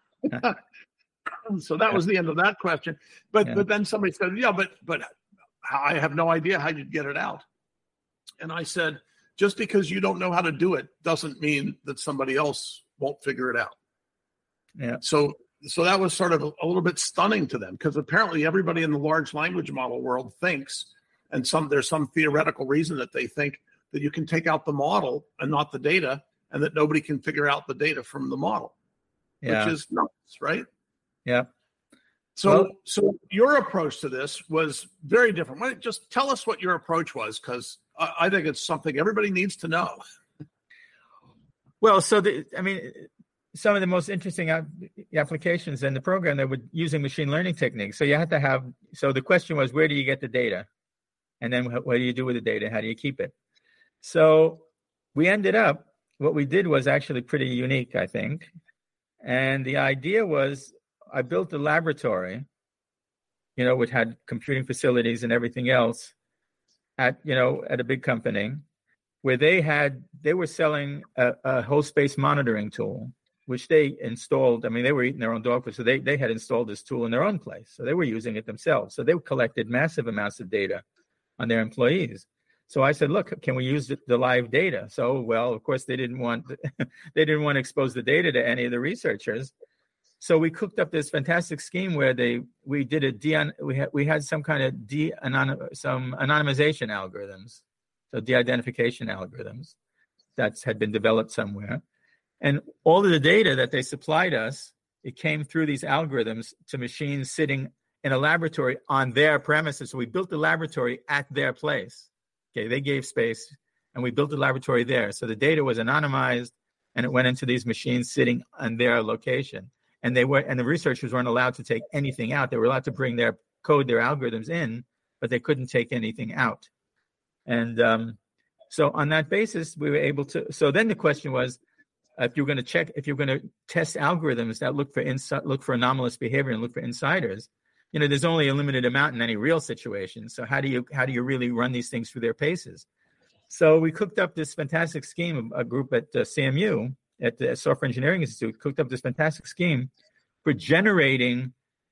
L: So that was the end of that question. But yeah. but then somebody said, yeah, but but I have no idea how you'd get it out. And I said, just because you don't know how to do it doesn't mean that somebody else won't figure it out.
M: Yeah.
L: So so that was sort of a, a little bit stunning to them, because apparently everybody in the large language model world thinks, and some there's some theoretical reason that they think that you can take out the model and not the data, and that nobody can figure out the data from the model,
M: yeah.
L: which is nuts, right?
M: Yeah.
L: So,
M: well,
L: so your approach to this was very different. Why don't you just tell us what your approach was, because I, I think it's something everybody needs to know.
M: Well, so the, I mean, some of the most interesting applications in the program, they were using machine learning techniques. So you had to have. So the question was, where do you get the data, and then what do you do with the data? How do you keep it? So we ended up. What we did was actually pretty unique, I think. And the idea was, I built a laboratory, you know, which had computing facilities and everything else at, you know, at a big company, where they had, they were selling a, a host-based monitoring tool, which they installed. I mean, they were eating their own dog food, so they, they had installed this tool in their own place. So they were using it themselves. So they collected massive amounts of data on their employees. So I said, look, can we use the, the live data? So, well, of course, they didn't want they didn't want to expose the data to any of the researchers. So we cooked up this fantastic scheme where they we did a de we had we had some kind of de some anonymization algorithms, so de-identification algorithms that had been developed somewhere, and all of the data that they supplied us, it came through these algorithms to machines sitting in a laboratory on their premises. So we built the laboratory at their place. Okay, they gave space, and we built a laboratory there. So the data was anonymized, and it went into these machines sitting on their location. And they were, and the researchers weren't allowed to take anything out. They were allowed to bring their code, their algorithms in, but they couldn't take anything out. And um, so on that basis, we were able to. So then the question was, if you're going to check, if you're going to test algorithms that look for insi- look for anomalous behavior and look for insiders, you know, there's only a limited amount in any real situation. So how do you how do you really run these things through their paces? So we cooked up this fantastic scheme. A group at uh, C M U, at the Software Engineering Institute, cooked up this fantastic scheme for generating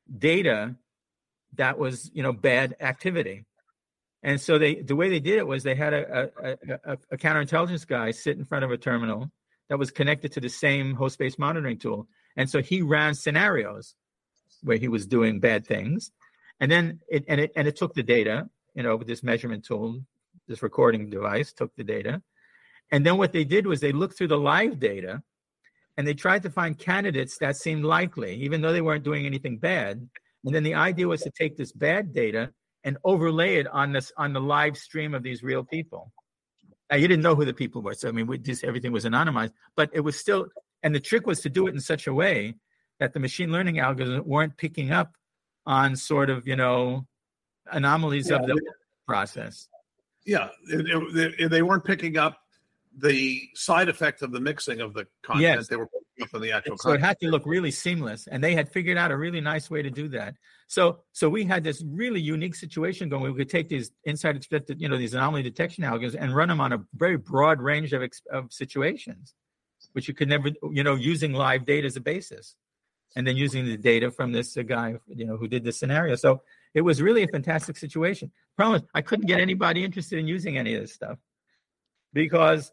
M: data that was, you know, bad activity. And so they the way they did it was they had a, a, a, a counterintelligence guy sit in front of a terminal that was connected to the same host-based monitoring tool. And so he ran scenarios where he was doing bad things. And then it and it and it took the data, you know, with this measurement tool, this recording device took the data. And then what they did was they looked through the live data and they tried to find candidates that seemed likely, even though they weren't doing anything bad. And then the idea was to take this bad data and overlay it on this on the live stream of these real people. Now, you didn't know who the people were, so I mean, we just everything was anonymized, but it was still. And the trick was to do it in such a way that the machine learning algorithms weren't picking up on sort of, you know, anomalies yeah, of the process.
L: Yeah, it, it, they weren't picking up the side effect of the mixing of the content.
M: Yes.
L: They were picking up on the actual
M: so
L: content.
M: It had to look really seamless, and they had figured out a really nice way to do that. So, so we had this really unique situation going. We could take these inside expected, you know, these anomaly detection algorithms and run them on a very broad range of of situations, which you could never, you know, using live data as a basis, and then using the data from this uh, guy, you know, who did this scenario. So it was really a fantastic situation. Problem is, I couldn't get anybody interested in using any of this stuff because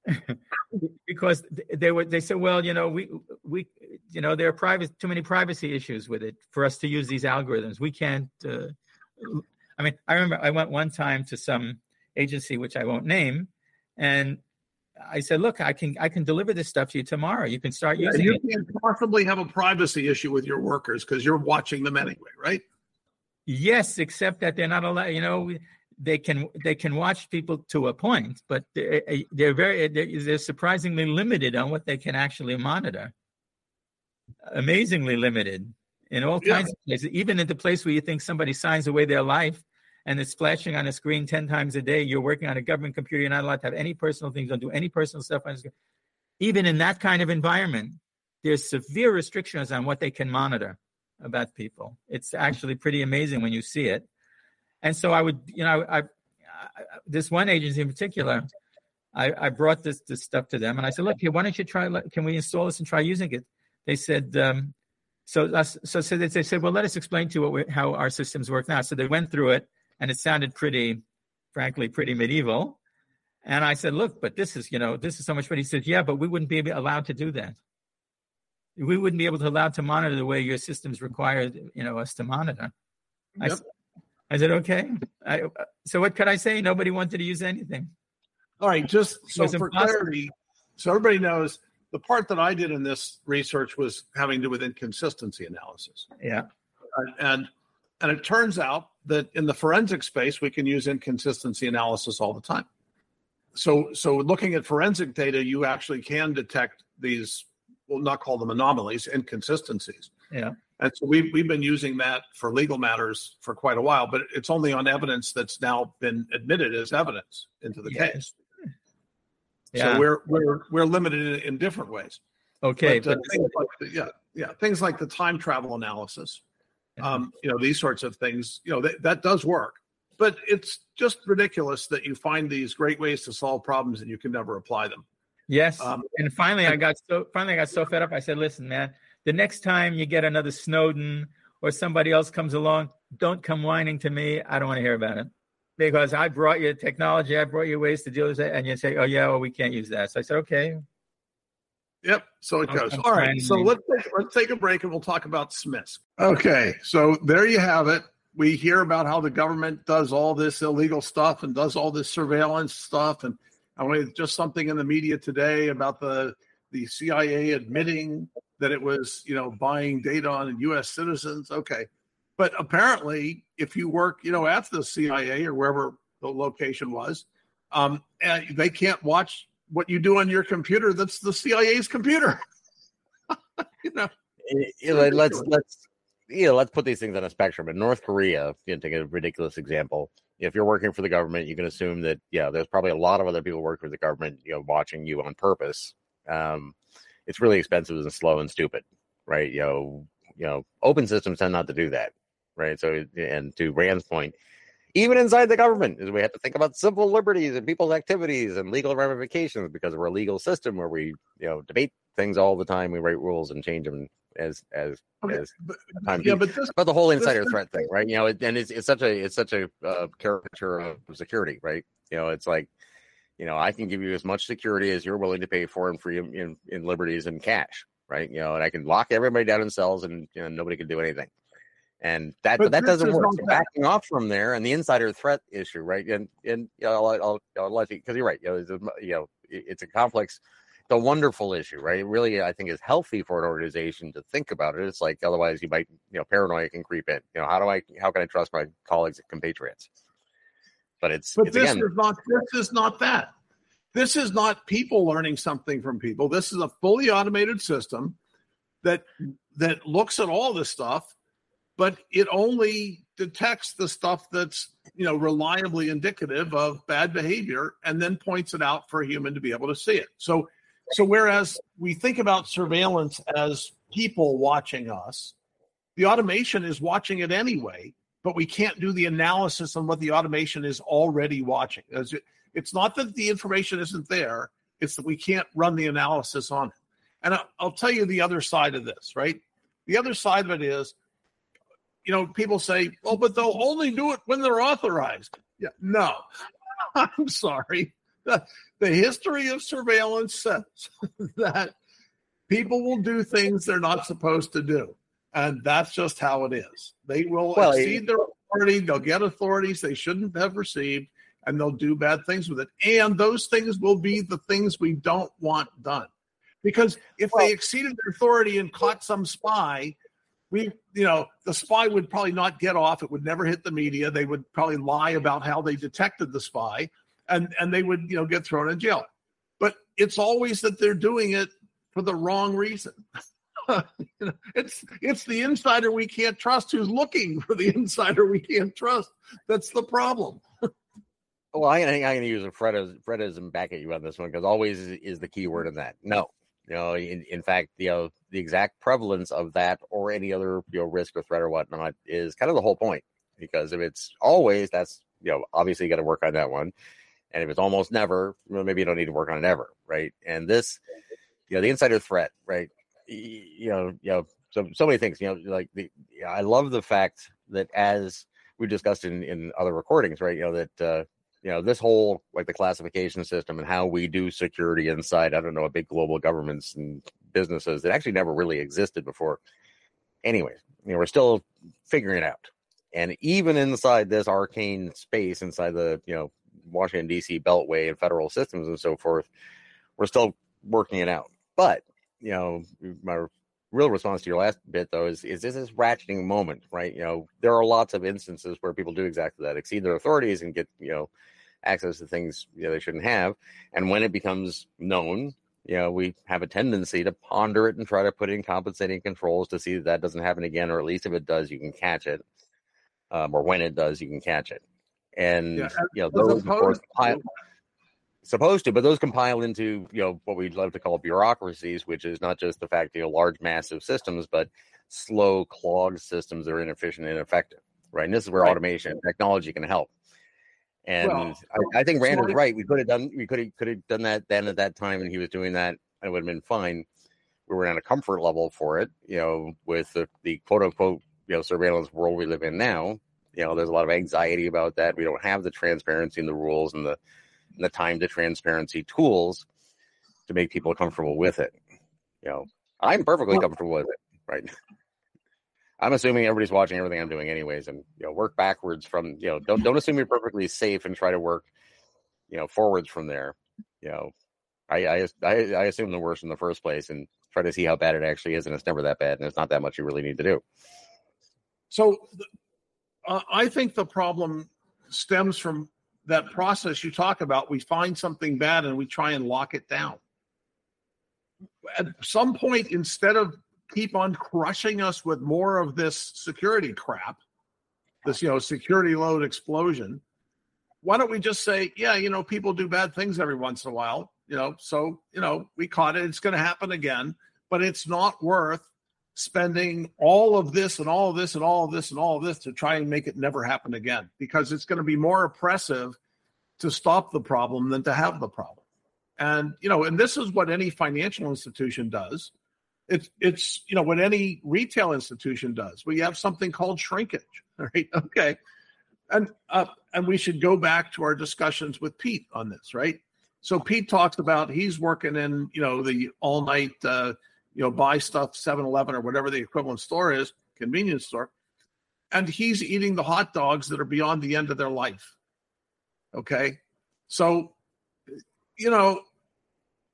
M: because they were they said, well, you know, we we you know there are private too many privacy issues with it for us to use these algorithms. We can't. Uh, I mean, I remember I went one time to some agency which I won't name, and I said, look, I can I can deliver this stuff to you tomorrow. You can start using
L: you
M: it.
L: You can't possibly have a privacy issue with your workers because you're watching them anyway, right?
M: Yes, except that they're not allowed, you know, they can they can watch people to a point, but they're, they're very they're, they're surprisingly limited on what they can actually monitor. Amazingly limited in all
L: Yeah.
M: kinds of places, even at the place where you think somebody signs away their life and it's flashing on a screen ten times a day. You're working on a government computer. You're not allowed to have any personal things, don't do any personal stuff on the screen. Even in that kind of environment, there's severe restrictions on what they can monitor about people. It's actually pretty amazing when you see it. And so I would, you know, I, I this one agency in particular, I, I brought this this stuff to them and I said, look, here, why don't you try? Can we install this and try using it? They said, um, so so so they said, well, let us explain to you what we, how our systems work now. So they went through it, and it sounded pretty, frankly, pretty medieval. And I said, look, but this is, you know, this is so much fun. He said, yeah, but we wouldn't be allowed to do that. We wouldn't be able to allow to monitor the way your systems require, you know, us to monitor. I,
L: Yep.
M: I said, okay. I, so what could I say? Nobody wanted to use anything.
L: All right, just so
M: was
L: for
M: impossible.
L: clarity, so everybody knows, the part that I did in this research was having to do with inconsistency analysis.
M: Yeah.
L: And, and and it turns out that in the forensic space, we can use inconsistency analysis all the time. So so looking at forensic data, you actually can detect these, we'll not call them anomalies, inconsistencies.
M: Yeah.
L: And so we've, we've been using that for legal matters for quite a while, but it's only on evidence that's now been admitted as evidence into the
M: Yes.
L: case.
M: Yeah.
L: So we're we're we're limited in, in different ways.
M: Okay.
L: But, uh,
M: but-
L: things like the, yeah, yeah, things like the time travel analysis, um, you know, these sorts of things, you know, that, that does work. But it's just ridiculous that you find these great ways to solve problems and you can never apply them.
M: Yes.
L: Um,
M: and finally, I got so finally I got so fed up. I said, "Listen, man, the next time you get another Snowden or somebody else comes along, don't come whining to me. I don't want to hear about it because I brought you technology. I brought you ways to deal with it, and you say, "Oh yeah, well we can't use that." So I said, "Okay."
L: Yep. So it
M: I'm-
L: goes.
M: I'm
L: All right.
M: trying
L: So
M: to-
L: let's take, let's take a break and we'll talk about Smiths. Okay. So there you have it. We hear about how the government does all this illegal stuff and does all this surveillance stuff. And I wanted just something in the media today about the the C I A admitting that it was, you know, buying data on U S citizens. Okay. But apparently, if you work, you know, at the C I A or wherever the location was, um, and they can't watch what you do on your computer. That's the C I A's computer. you know,
K: You know, let's let's you know let's put these things on a spectrum. In North Korea, you know, take a ridiculous example. If you're working for the government, you can assume that yeah, there's probably a lot of other people working for the government, you know, watching you on purpose. Um, it's really expensive and slow and stupid, right? You know, you know, open systems tend not to do that, right? So, and to Rand's point, even inside the government, is we have to think about civil liberties and people's activities and legal ramifications because we're a legal system where we, you know, debate things all the time. We write rules and change them as as
L: Okay,
K: as
L: but-
K: time.
L: yeah, but this-
K: but the whole
L: this-
K: insider threat thing, right? You know, it, and it's it's such a it's such a uh, caricature of security, right? You know, it's like, you know, I can give you as much security as you're willing to pay for in freedom, in, in liberties and cash, right? You know, and I can lock everybody down in cells and, you know, nobody can do anything. And that,
L: But
K: but that
L: this
K: doesn't
L: is
K: work.
L: not
K: So
L: that.
K: backing off from there and the insider threat issue, right? And and you know, I'll, I'll, I'll let you, because you're right. You know, it's a, you know, it- it's a complex. a wonderful issue, right? It really, I think, is healthy for an organization to think about it. It's like otherwise you might, you know, paranoia can creep in. You know, how do I, how can I trust my colleagues and compatriots? But it's,
L: but
K: it's
L: this
K: again,
L: is not. This is not that. This is not people learning something from people. This is a fully automated system that that looks at all this stuff, but it only detects the stuff that's, you know, reliably indicative of bad behavior, and then points it out for a human to be able to see it. So, so whereas we think about surveillance as people watching us, the automation is watching it anyway, but we can't do the analysis on what the automation is already watching. It's not that the information isn't there, it's that we can't run the analysis on it. And I'll tell you the other side of this, right? The other side of it is, you know, people say, well, but they'll only do it when they're authorized. Yeah, no, I'm sorry. The, the history of surveillance says that people will do things they're not supposed to do. And that's just how it is. They will well, exceed their authority. They'll get authorities they shouldn't have received, and they'll do bad things with it. And those things will be the things we don't want done. Because if well, they exceeded their authority and caught some spy, we, you know, the spy would probably not get off. It would never hit the media. They would probably lie about how they detected the spy, and, and they would, you know, get thrown in jail. But it's always that they're doing it for the wrong reason. You know, it's it's the insider we can't trust who's looking for the insider we can't trust. That's the problem.
K: Well, I think I'm going to use a Fredism, Fredism back at you on this one, because always is, is the key word in that. No, you know, in, in fact, you know, the exact prevalence of that or any other, you know, risk or threat or whatnot is kind of the whole point. Because if it's always, that's, you know, obviously you got to work on that one. And if it's almost never, well, maybe you don't need to work on it ever, right? And this, you know, the insider threat, right? You know, you know, so so many things. You know, like the I love the fact that, as we discussed in, in other recordings, right? You know that uh, you know this whole like the classification system and how we do security inside, I don't know, big global governments and businesses that actually never really existed before. Anyways, you know, we're still figuring it out, and even inside this arcane space, inside the you know Washington D C Beltway and federal systems and so forth, we're still working it out, but. You know, my real response to your last bit, though, is, is this is ratcheting moment, right? You know, there are lots of instances where people do exactly that, exceed their authorities and get, you know, access to things you know, they shouldn't have. And when it becomes known, you know, we have a tendency to ponder it and try to put in compensating controls to see that that doesn't happen again, or at least if it does, you can catch it. Um, or when it does, you can catch it. And, yeah, you know, those, of course, pile, supposed to, but those compile into, you know, what we'd love to call bureaucracies, which is not just the fact, you know, large, massive systems, but slow, clogged systems that are inefficient and ineffective, right? And this is where right. automation and technology can help. And well, I, I think Rand so is right. We could have done, we could have, could have done that then at that time, and he was doing that, and it would have been fine. We were on a comfort level for it, you know, with the, the quote unquote, you know, surveillance world we live in now. You know, there's a lot of anxiety about that. We don't have the transparency in the rules and the and the time to transparency tools to make people comfortable with it. You know, I'm perfectly comfortable with it, right? I'm assuming everybody's watching everything I'm doing anyways, and, you know, work backwards from, you know, don't, don't assume you're perfectly safe and try to work, you know, forwards from there. You know, I, I, I, I assume the worst in the first place and try to see how bad it actually is. And it's never that bad. And it's not that much you really need to do.
L: So uh, I think the problem stems from that process you talk about. We find something bad and we try and lock it down. At some point, instead of keep on crushing us with more of this security crap, this, you know, security load explosion, why don't we just say, yeah, you know, people do bad things every once in a while, you know, so, you know, we caught it. It's going to happen again, but it's not worth spending all of this and all of this and all of this and all of this to try and make it never happen again, because it's going to be more oppressive to stop the problem than to have the problem. And, you know, and this is what any financial institution does. It's, it's, you know, what any retail institution does. We have something called shrinkage, right? Okay. And, uh, and we should go back to our discussions with Pete on this, right? So Pete talks about, he's working in, you know, the all night, uh, you know, buy stuff, seven eleven or whatever the equivalent store is, convenience store. And he's eating the hot dogs that are beyond the end of their life. Okay. So, you know,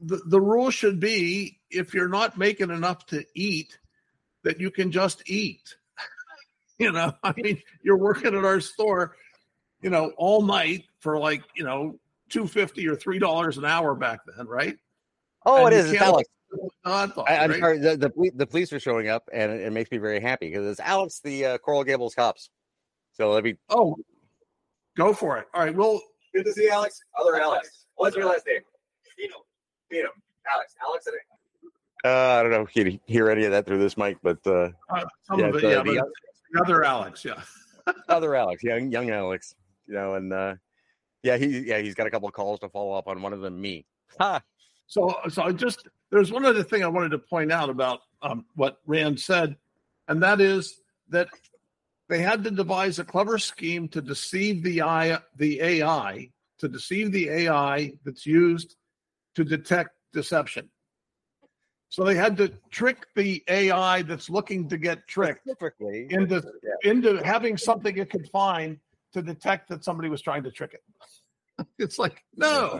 L: the, the rule should be, if you're not making enough to eat, that you can just eat. You know, I mean, you're working at our store, you know, all night for like, you know, two fifty or three dollars an hour back then, right?
K: Oh,
L: And
K: it
L: you
K: is. It's
L: can't
K: Alex.
L: hot dog,
K: I, I'm
L: right?
K: sorry. The, the poli- the police are showing up, and it, it makes me very happy because it's Alex, the uh, Coral Gables cops. So let me.
L: Oh, go for it. All right. Well,
N: good to see Alex. Other Alex. What's your last name? Pino. Pino. Alex. Alex. And
K: Uh, I don't know if you can hear any of that through this mic, but uh,
L: uh, some
K: yeah,
L: of it,
K: the,
L: yeah.
K: the
L: But the other Alex, yeah.
K: other Alex, young young Alex, you know, and uh, yeah, he yeah he's got a couple of calls to follow up on. One of them, me. Ha.
L: So, so I just there's one other thing I wanted to point out about um, what Rand said, and that is that they had to devise a clever scheme to deceive the I, the A I, to deceive the A I that's used to detect deception. So they had to trick the A I that's looking to get tricked into
K: yeah.
L: into having something it could find to detect that somebody was trying to trick it. It's like, no.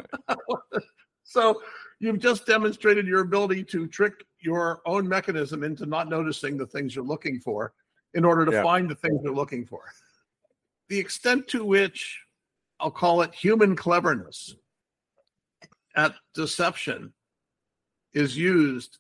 L: So you've just demonstrated your ability to trick your own mechanism into not noticing the things you're looking for in order to
K: Yeah.
L: find the things you're looking for. The extent to which, I'll call it human cleverness at deception, is used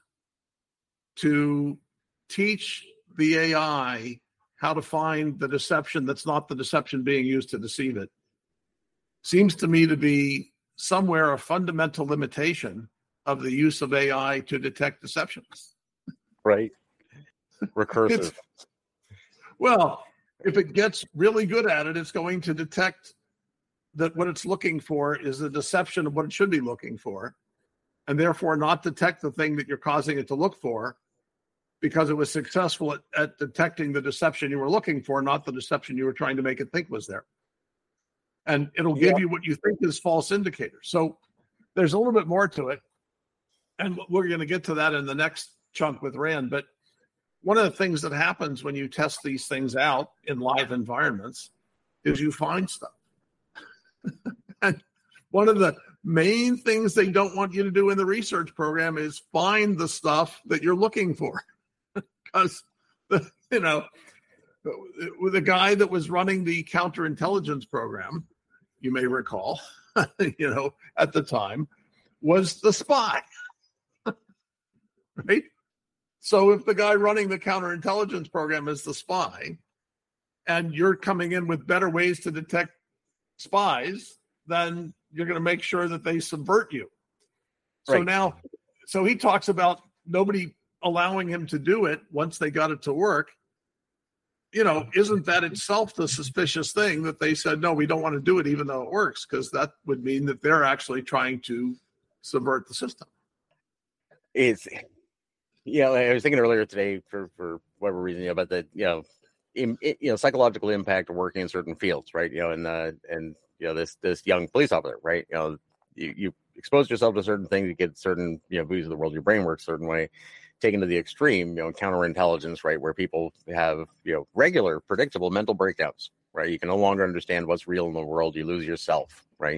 L: to teach the A I how to find the deception that's not the deception being used to deceive it, seems to me to be somewhere a fundamental limitation of the use of A I to detect deception.
K: Right. Recursive.
L: It's- well, if it gets really good at it, it's going to detect that what it's looking for is a deception of what it should be looking for, and therefore not detect the thing that you're causing it to look for, because it was successful at, at detecting the deception you were looking for, not the deception you were trying to make it think was there. And it'll give
K: Yeah.
L: you what you think is false indicators. So there's a little bit more to it. And we're going to get to that in the next chunk with Rand. But one of the things that happens when you test these things out in live environments is you find stuff. And one of the main things they don't want you to do in the research program is find the stuff that you're looking for. Because, you know, with the guy that was running the counterintelligence program, you may recall, you know, at the time, was the spy. Right? So if the guy running the counterintelligence program is the spy, and you're coming in with better ways to detect spies, then you're going to make sure that they subvert you. So
K: Right.
L: now, so he talks about nobody allowing him to do it once they got it to work. You know, isn't that itself the suspicious thing that they said, no, we don't want to do it even though it works? Because that would mean that they're actually trying to subvert the system.
K: It's, you know, I was thinking earlier today for, for whatever reason, you know, about the, you know, in, you know, psychological impact of working in certain fields, right? You know, and, uh, and, you know, this, this young police officer, right? You know, you, you expose yourself to certain things, you get certain, you know, views of the world, your brain works a certain way. Taken to the extreme, you know, counterintelligence, right, where people have, you know, regular, predictable mental breakdowns, right? You can no longer understand what's real in the world. You lose yourself, right?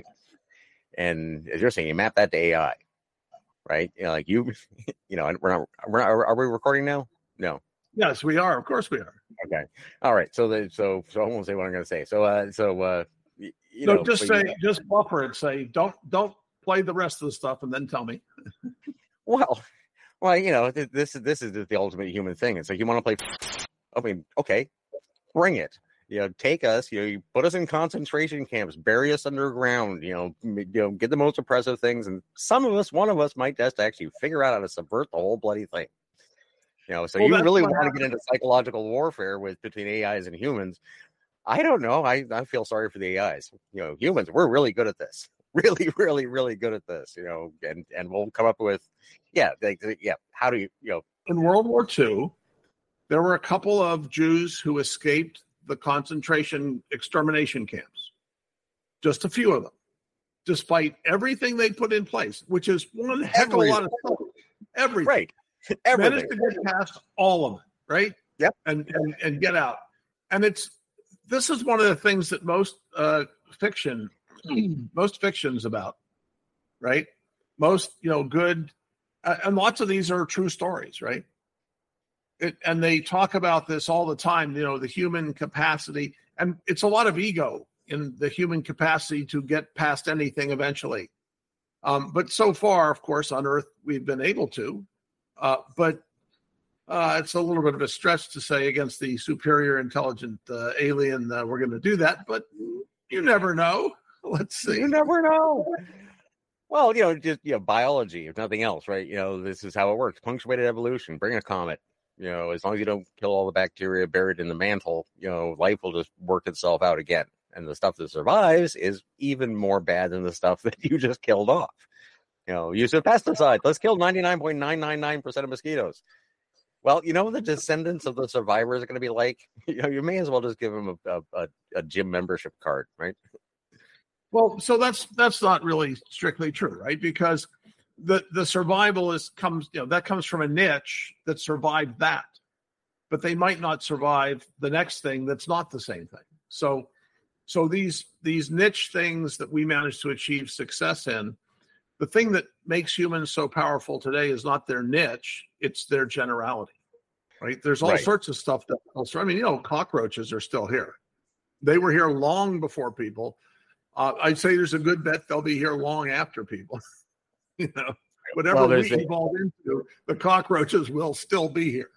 K: And as you're saying, you map that to A I, right? You know, like you, you know, we're not, we're not, are we recording now? No.
L: Yes, we are. Of course we are.
K: Okay. All right. So, the, so, so I won't say what I'm going to say. So, uh, so, uh, you, you
L: no,
K: know,
L: just
K: but
L: say,
K: you-
L: just buffer it. Say, don't, don't play the rest of the stuff, and then tell me.
K: well. Well, you know, th- this is this is the ultimate human thing. It's like you want to play. I mean, okay, bring it. You know, take us. You know, you put us in concentration camps, bury us underground. You know, m- you know, get the most oppressive things, and some of us, one of us, might just actually figure out how to subvert the whole bloody thing. You know, so
L: Well,
K: you
L: that's
K: really
L: what
K: want to
L: happened.
K: get into psychological warfare with between A Is and humans. I don't know. I, I feel sorry for the A Is. You know, humans, we're really good at this. Really, really, really good at this. You know, and and we'll come up with, yeah, like, yeah. How do you, you know?
L: In World War Two, there were a couple of Jews who escaped the concentration extermination camps. Just a few of them, despite everything they put in place, which is one heck of a lot of stuff. Everything.
K: Right. Everything.
L: Managed to get past all of it, right?
K: Yep.
L: And, and and get out. And it's this is one of the things that most uh, fiction, most fiction's about, right? most, you know, good, uh, and lots of these are true stories, right? It, and they talk about this all the time, you know, the human capacity, and it's a lot of ego in the human capacity to get past anything eventually. Um, but so far, of course, on Earth, we've been able to, uh, but uh, it's a little bit of a stretch to say against the superior intelligent uh, alien uh, we're going to do that, but you never know. Let's see.
K: You never know. Well, you know, just, you know, biology, if nothing else, right? You know, this is how it works. Punctuated evolution, bring a comet. You know, as long as you don't kill all the bacteria buried in the mantle, you know, life will just work itself out again. And the stuff that survives is even more bad than the stuff that you just killed off. You know, use of pesticides. Let's kill ninety-nine point nine nine nine percent of mosquitoes. Well, you know what the descendants of the survivors are going to be like? You know, you may as well just give them a, a, a gym membership card, right?
L: Well, so that's that's not really strictly true, right? Because the the survival is comes, you know, that comes from a niche that survived that, but they might not survive the next thing that's not the same thing. So, so these these niche things that we manage to achieve success in, the thing that makes humans so powerful today is not their niche, it's their generality, right? There's all
K: Right.
L: sorts of stuff that also, I mean, you know, cockroaches are still here. They were here long before people. Uh, I'd say there's a good bet they'll be here long after people. You know, whatever
K: Well,
L: we
K: there's a-
L: evolve into, the cockroaches will still be here.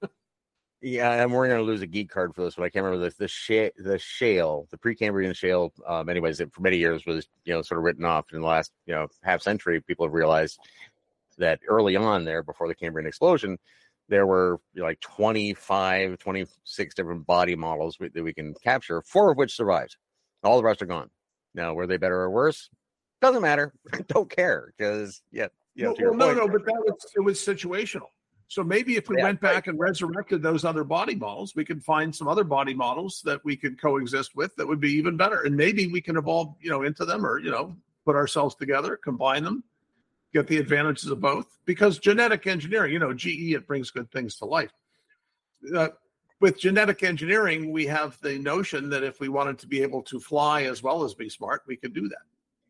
K: Yeah, and we're going to lose a geek card for this, but I can't remember this. The shale, the shale, the Precambrian shale. Um, anyways, it for many years was, you know, sort of written off. In the last, you know, half century, people have realized that early on there, before the Cambrian explosion, there were, you know, like twenty-five, twenty-six different body models we, that we can capture, four of which survived. All the rest are gone. Now, were they better or worse? Doesn't matter. Don't care because, yeah, you know,
L: Well,
K: to your
L: well, no,
K: point,
L: no, but that was it was situational. So maybe if we
K: Yeah,
L: went back and resurrected those other body models, we could find some other body models that we could coexist with that would be even better. And maybe we can evolve, you know, into them, or, you know, put ourselves together, combine them, get the advantages of both. Because genetic engineering, you know, G E, it brings good things to life. Uh, with genetic engineering, we have the notion that if we wanted to be able to fly as well as be smart, we could do that.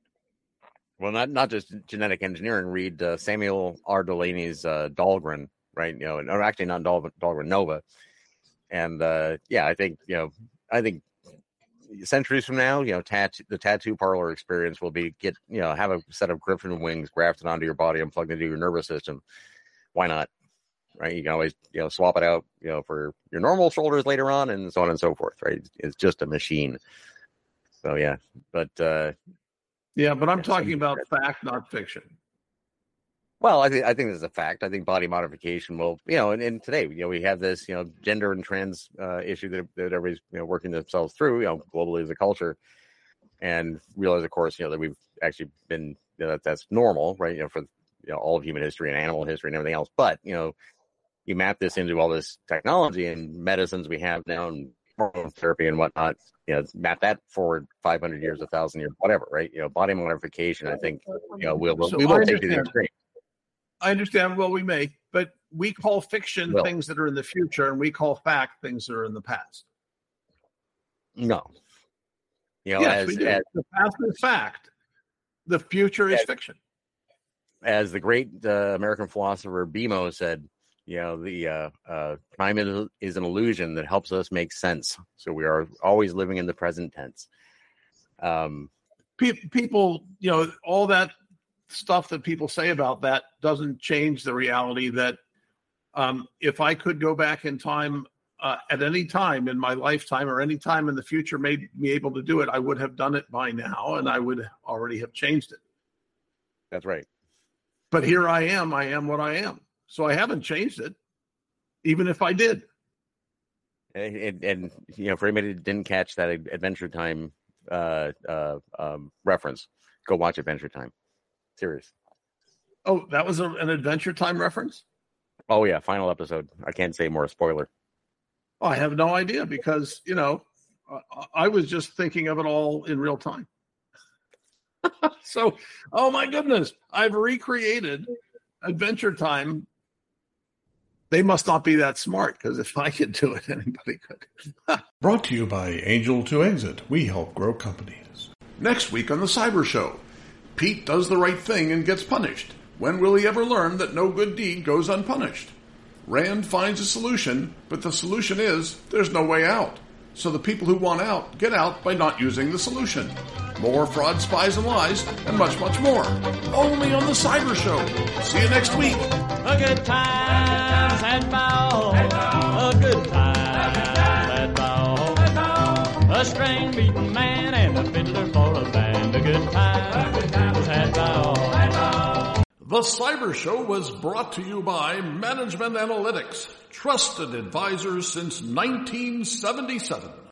K: well, not not just genetic engineering. Read uh, Samuel R. Delaney's uh, Dahlgren, right? You know, or actually not Dahl, Dahlgren, Nova. And uh, yeah, I think, you know, I think centuries from now, you know, tat- the tattoo parlor experience will be get, you know, have a set of griffin wings grafted onto your body and plugged into your nervous system. Why not? Right? You can always, you know, swap it out, you know, for your normal shoulders later on, and so on and so forth. Right? It's just a machine. So yeah, but uh,
L: Yeah, but I'm talking about fact, not fiction.
K: well, I think I think this is a fact. I think body modification will, you know, and, and today, you know, we have this, you know, gender and trans uh, issue that, that everybody's, you know, working themselves through, you know, globally as a culture, and realize, of course, you know, that we've actually been, you know, that that's normal, right? You know, for, you know, all of human history and animal history and everything else. But, you know, you map this into all this technology and medicines we have now and hormone therapy and whatnot, you know, map that forward five hundred years, one thousand years, whatever, right? You know, body modification, I think, you know, we'll, we'll,
L: So
K: we will
L: I
K: take to the
L: understand.
K: extreme.
L: I understand. Well, we may, but we call fiction
K: Well.
L: things that are in the future, and we call fact things that are in the past.
K: No. You know,
L: yes,
K: as,
L: we do.
K: as,
L: The past is fact. The future is
K: As-
L: fiction.
K: as the great uh, American philosopher Bimo said, you know, the uh, uh, time is, is an illusion that helps us make sense. So we are always living in the present tense. Um,
L: Pe- people, you know, all that stuff that people say about that doesn't change the reality that um, if I could go back in time uh, at any time in my lifetime or any time in the future made me able to do it, I would have done it by now, and I would already have changed it.
K: that's right.
L: But here I am. I am what I am. So I haven't changed it, even if I did.
K: And, and, and you know, for anybody that didn't catch that Adventure Time uh, uh, um, reference, go watch Adventure Time. Serious.
L: Oh, that was a, an Adventure Time reference?
K: Oh yeah, final episode. I can't say more. Spoiler.
L: I have no idea because, you know, I, I was just thinking of it all in real time. So, oh my goodness, I've recreated Adventure Time. They must not be that smart, because if I could do it, anybody could.
A: Brought to you by Angel to Exit. We help grow companies. Next week on the Cyber Show, Pete does the right thing and gets punished. When will he ever learn that no good deed goes unpunished? Rand finds a solution, but the solution is there's no way out. So the people who want out get out by not using the solution. More fraud, spies, and lies, and much, much more. Only on The Cyber Show. See you next week.
O: A good times had by all. A good times had by all. A string-beaten man and a fiddler for a band. A good times had by all.
A: The Cyber Show was brought to you by Management Analytics, trusted advisors since nineteen seventy-seven.